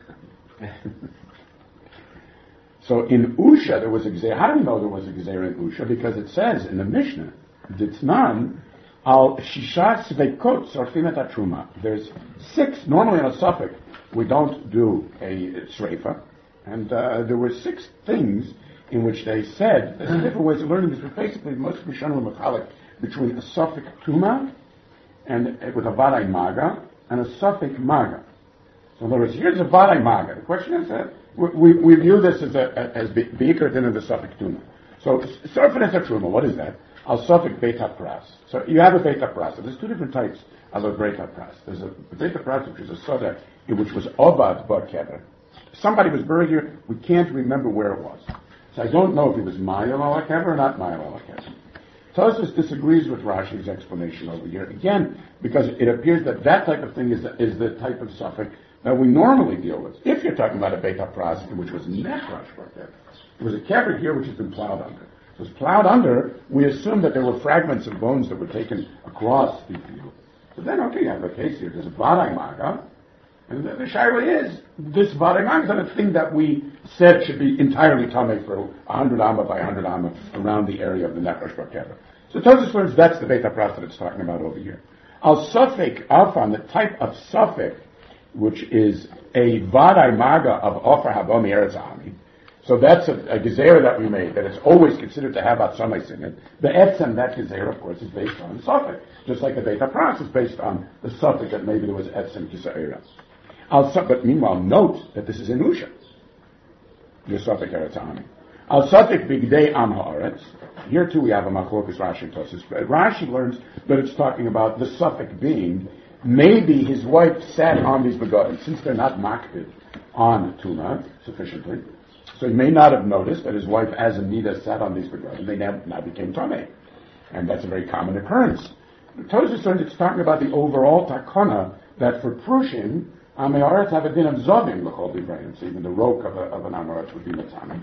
So in Usha there was a Gezerah. How do we know there was a Gezerah in Usha? Because it says in the Mishnah, Ditznan, al Shisha Svekot Sorfim et Truma. There's 6, normally in a suffix, we don't do a Sreifa, and there were 6 things in which they said, there's different ways of learning this, but basically most of Mishnah were mechalik between a suffix Truma, and with a Vadai Maga, and a suffix Maga. So in other words, here's a Vadai Maga. The question is that we view this as Be'ikar din of the suffix Tuma. So, Sorfin et Truma, what is that? Al suffix Beit HaPras. So you have a Beit HaPras. So there's 2 different types of a Beit HaPras. There's a Beit HaPras, which is a Soda, which was Obad Bar Kever. Somebody was buried here, we can't remember where it was. So I don't know if it was Mayel ala Kever or not Mayel ala Kever. Tosfos disagrees with Rashi's explanation over here, again, because it appears that type of thing is the type of suffix that we normally deal with. If you're talking about a Beit HaPras, which was Nefrash Bar Kever, there was a kever here which has been plowed under. It was plowed under, we assume that there were fragments of bones that were taken across the field. So then, okay, you have a case here. There's a Vadai Maga, and the Shaila is, this Vadai Maga is not a thing that we said should be entirely Tameh for 100 Amma by 100 Amma around the area of the Nefesh Bar Kever. So Tosfos learns that's the Beit HaPras that it's talking about over here. Al Sufik Afan, the type of Sufik, which is a Vadai Maga of Ofar Habomi Eretz Ha'amim. So that's a Gezerah that we made, that it's always considered to have Atzamais in it. The Etzem, that Gezerah, of course, is based on the Sufik. Just like the Beit HaPras is based on the Sufik that maybe there was Etzem Kisa'ira. But meanwhile, note that this is in Usha. The Sufik Eretz Ha'amim. Al Safek Bigdei Am Haaretz. Here too we have a machlokas Rashi and Tosfos. Rashi learns that it's talking about the Safek being, maybe his wife sat on these begotten, since they're not makbid on Tuma sufficiently, so he may not have noticed that his wife as a nida sat on these begotten, they now became tamei. And that's a very common occurrence. Tosfos learns it's talking about the overall takana, that for Prushim, Ameyaretz have a din of zovim l'chol divrayim, so even the roke of an Ameyaretz would be matana.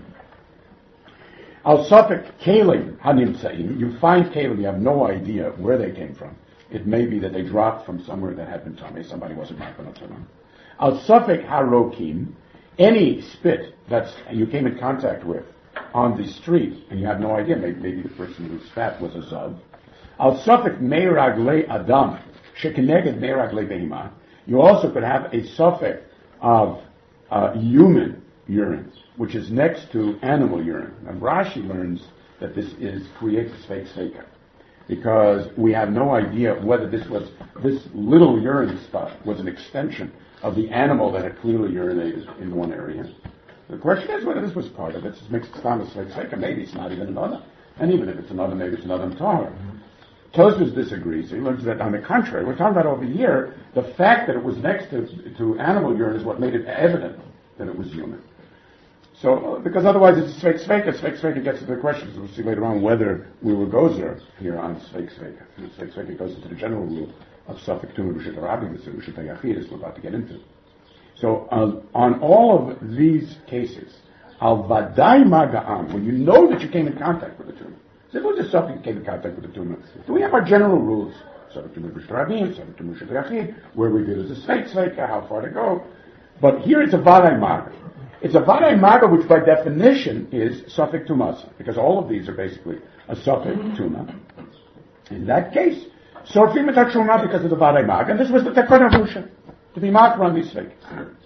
Al Safek Kalim Hanimtzaim, you find Kalim, you have no idea where they came from. It may be that they dropped from somewhere that had been tummy, somebody wasn't marking on them. Al Safek Harokim, any spit that you came in contact with on the street, and you have no idea, maybe the person who spat was a zav. Al Safek Meiragle Adam, Shekeneged Meiragle Behima, you also could have a Safek of human urine, which is next to animal urine. And Rashi learns that this creates fake sveka, because we have no idea whether this little urine spot was an extension of the animal that had clearly urinated in one area. The question is whether this was part of it. This makes it sound as fake sveka. Maybe it's not even another. And even if it's another, maybe it's another tahor. Tosfos disagrees. He learns that on the contrary, we're talking about over here, the fact that it was next to animal urine is what made it evident that it was human. So, because otherwise it's Sveik Sveika. Sveik Sveika gets to the questions. We'll see later on whether we were gozer here on Sveik Sveika. Sveik Sveika goes into the general rule of Safek Tumah B'Reshut HaRabim, which Reshut HaYachid is we're about to get into. So, on all of these cases, Al Vadai Maga'am, when you know that you came in contact with the tumor, so if it was just something you came in contact with the tumor, do we have our general rules? Safek Tumah B'Reshut HaRabim, Safek Tumah B'Reshut HaYachid, where we did as a Sveik Sveika, how far to go. But here it's a Vadai Maga. It's a Vadai Maga, which by definition is Safek Tumasa, because all of these are basically a Safek Tuma. In that case, Sorfim et HaTruma because of the Vadai Maga, and this was the Takana Rusha, to be makar on these things.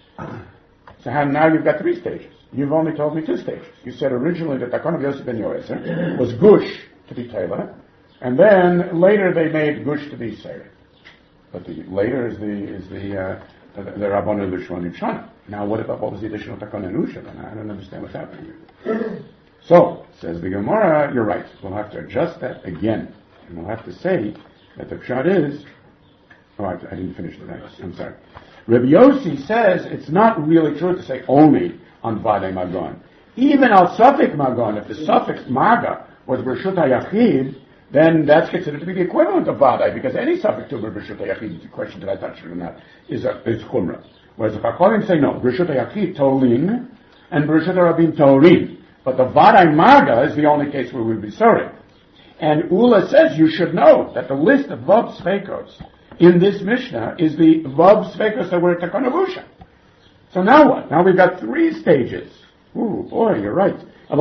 So now you've got 3 stages. You've only told me 2 stages. You said originally the Takana of Yosef ben Yoezer was Gush to be Tela, and then later they made Gush to be Seir. But the later is the Rabbanu Lishmanim Shana. Now what was the additional Takana Nusha? I don't understand what's happening here. So, says the Gemara, you're right. We'll have to adjust that again. And we'll have to say that the pshat is, I didn't finish the next. I'm sorry. Rabbi Yossi says it's not really true to say only on Vadei Magon. Even al Safek Magon, if the Safek Maga was B'Reshut HaYachid, then that's considered to be the equivalent of Vadei, because any Safek to B'Reshut HaYachid, the question that I touched on that, is Chumrah. Whereas if Akolim say no, B'Reshut HaYachid Tolin, and B'Reshut HaRabim Torin. But the Vadei Maga is the only case where we'll be sorry. And Ula says you should know that the list of Vav Sveikos in this Mishnah is the Vav Sveikos that were Takana Rusha. So now what? Now we've got 3 stages. Ooh, boy, you're right.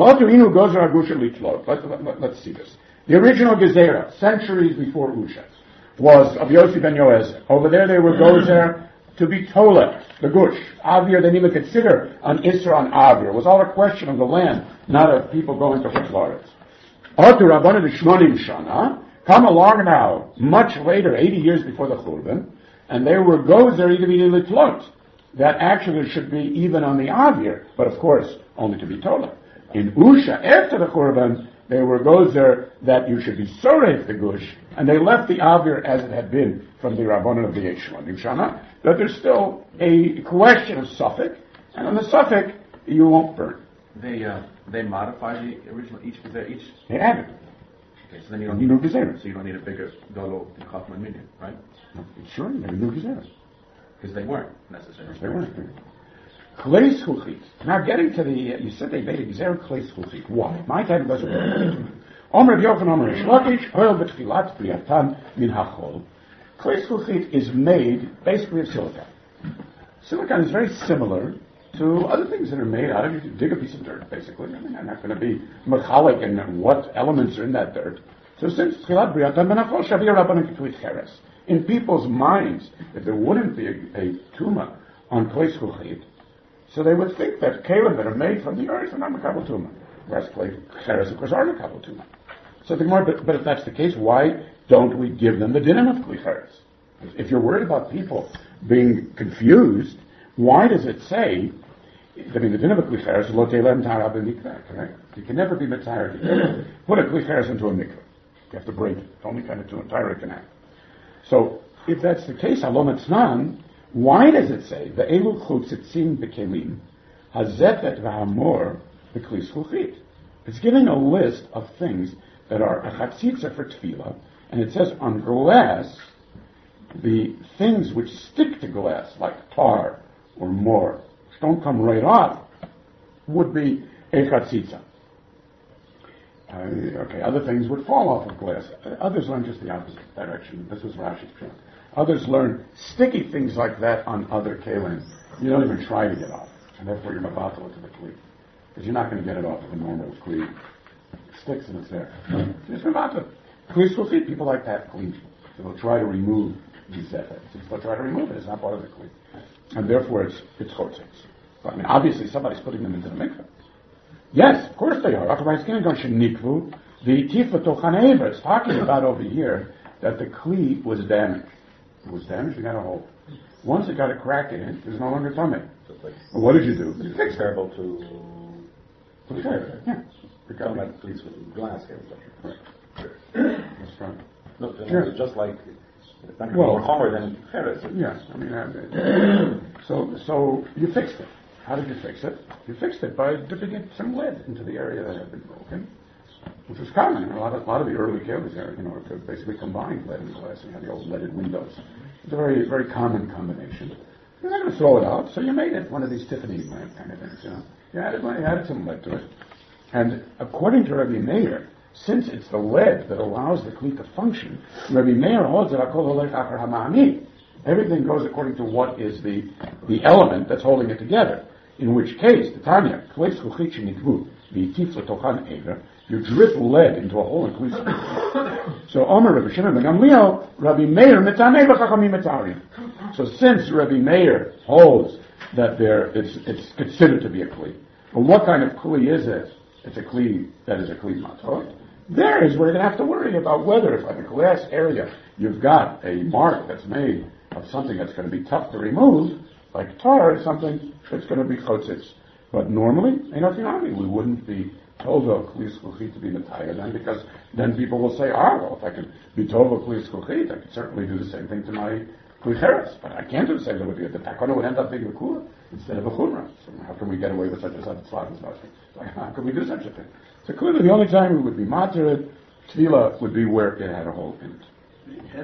Let's see this. The original Gezerah, centuries before Usha, was of Yossi ben Yoezer. Over there they were Gozer to be Tola, the Gush. Avir, they didn't even consider an Isra on Avir. It was all a question of the land, not of people going to Chutz. Artur Rabbanu Lishmanim Shana, come along now, much later, 80 years before the Churban, and there were Gozer to be Litlot, that actually should be even on the Avir, but of course, only to be Tola. In Usha, after the Churban, there were Gozer that you should be Soref the Gush, and they left the Avir as it had been from the Rabbanon of the Yeshmanim Shana, that there's still a question of Safek, and on the Safek, you won't burn. They modify the original each. They added. Okay, so then you don't need new Gezerah. So you don't need a bigger Dolo in Chachman Minyan, right? Sure, you need a new Gezerah. Because they weren't necessarily. They weren't. Klei Zchuchit. Now getting to the, you said they made a Gezerah Klei Zchuchit. Why? My time doesn't work. Omer B'Yochanan Omer Reish Lakish, Oil B'Tfilat B'Yatan Min HaChol. Klei Zchuchit is made basically of silicon. Silicon is very similar to other things that are made out of. You dig a piece of dirt, basically. I mean, I'm not going to be mechalik in what elements are in that dirt. So since Tfilat B'Yatan Min HaChol, Shavir Rabbanan Ketuvit Cheres. In people's minds, if there wouldn't be a tumah on Klei Zchuchit, so they would think that kalim that are made from the earth are not Makabel tumah. Whereas Klei Cheres, of course, are Makabel tumah. So the Gemara, but if that's the case, why don't we give them the dinim of Klei Cheres? If you're worried about people being confused, why does it say I mean, the din of a klicheres is lo teilem tara b'mikveh, correct? You can never be mitayr. You never put a klicheres into a mikveh. You have to break it. Only kind of to a tyrant can act. So, if that's the case, halom etznan, why does it say the elu chutzitzim bekelim hazetet v'hamor b'kli zchuchit? It's giving a list of things that are a chatzitza for tefillah, and it says on glass, the things which stick to glass, like tar or more, which don't come right off, would be a chatzitza. Other things would fall off of glass. Others learn just the opposite direction. This was Rashi's pshat. Others learn sticky things like that on other kelim. You don't even try to get off, and therefore you're mabatel to the kli, because you're not going to get it off of a normal kli. It sticks and it's there. It's mabatel. Kli zchuchit, people like that kli. So they'll try to remove these effects. They'll try to remove it. It's not part of the kli, and therefore it's chotzes. I mean, obviously somebody's putting them into the mikveh. Yes, of course they are. It's talking about over here that the kli was damaged. It was damaged, you got a hole. Once it got a crack in it, it's no longer tummy. Well, what did you do? You fixed it. Comparable to... Yeah. Because like police with glass here. Right. That's right. Look, Sure. it's just like... It's not more homer than Ferris. Yes, I mean, so you fixed it. How did you fix it? You fixed it by dipping in some lead into the area that had been broken, which was common. A lot of the early cables there, basically combined lead and glass. You had the old leaded windows. It's a very, very common combination. You're not going to throw it out, so you made it one of these Tiffany lamp kind of things. You added some lead to it, and according to Rabbi Meir, since it's the lead that allows the kli to function, Rabbi Meir holds that akol holech achar hama'ami. Everything goes according to what is the element that's holding it together. In which case, the Tanya, klei zchuchit shenikvu v'yitif l'tochan ever, you drip lead into a hole in klei zchuchit. So Omer Rabbi Shimon ben Gamliel, Rabbi Meir mitanei v'chachamim mitzarim. So since Rabbi Meir holds that it's considered to be a kli, well, what kind of kli is it? It's a kli that is a kli matot. There is where you're going to have to worry about whether, if in a glass area you've got a mark that's made of something that's going to be tough to remove, like tar or something, it's going to be chotzitz. But normally, we wouldn't be told kli zchuchit to be mitayr then, because then people will say, well, if I can be told kli zchuchit, I could certainly do the same thing to my kli cheres, but I can't do the same thing with the takana would end up being a kula instead of a chumrah. So how can we get away with such a thing? How can we do such a thing? So clearly the only time we would be matir tefillah would be where it had a hole in it. If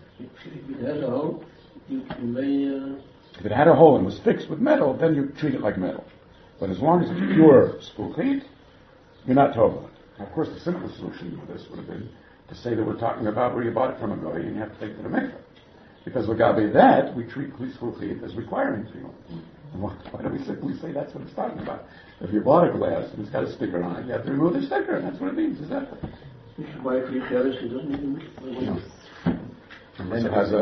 it has a hole, you may... If it had a hole and was fixed with metal, then you treat it like metal. But as long as it's pure zchuchit, you're not tov. Now, of course, the simple solution to this would have been to say that we're talking about where you bought it from a guy and you have to take it to the mikveh. Because legabe that, we treat kli zchuchit as requiring tefillah. Why don't we simply say that's what it's talking about? If you bought a glass and it's got a sticker on it, you have to remove the sticker, and that's what it means, is that? You should buy kli cheres, it doesn't even... Unless it has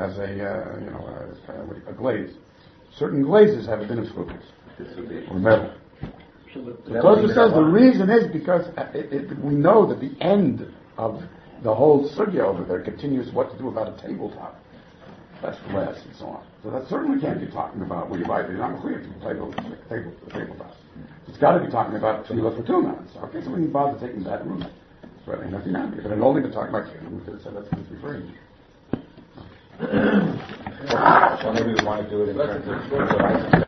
a glaze. Certain glazes have a din of zchuchit or metal. So Tosfos says the reason is because we know that the end of the whole sugya over there continues what to do about a tabletop. That's glass and so on. So that certainly can't be talking about where you buy the tabletop. It's got to be talking about tefillah for 2 months. Okay, so when you bother taking that room, it's really nothing out here. But it only been talking about kingdom, we could have said that's what it's referring to. Well, maybe we want to do it in terms of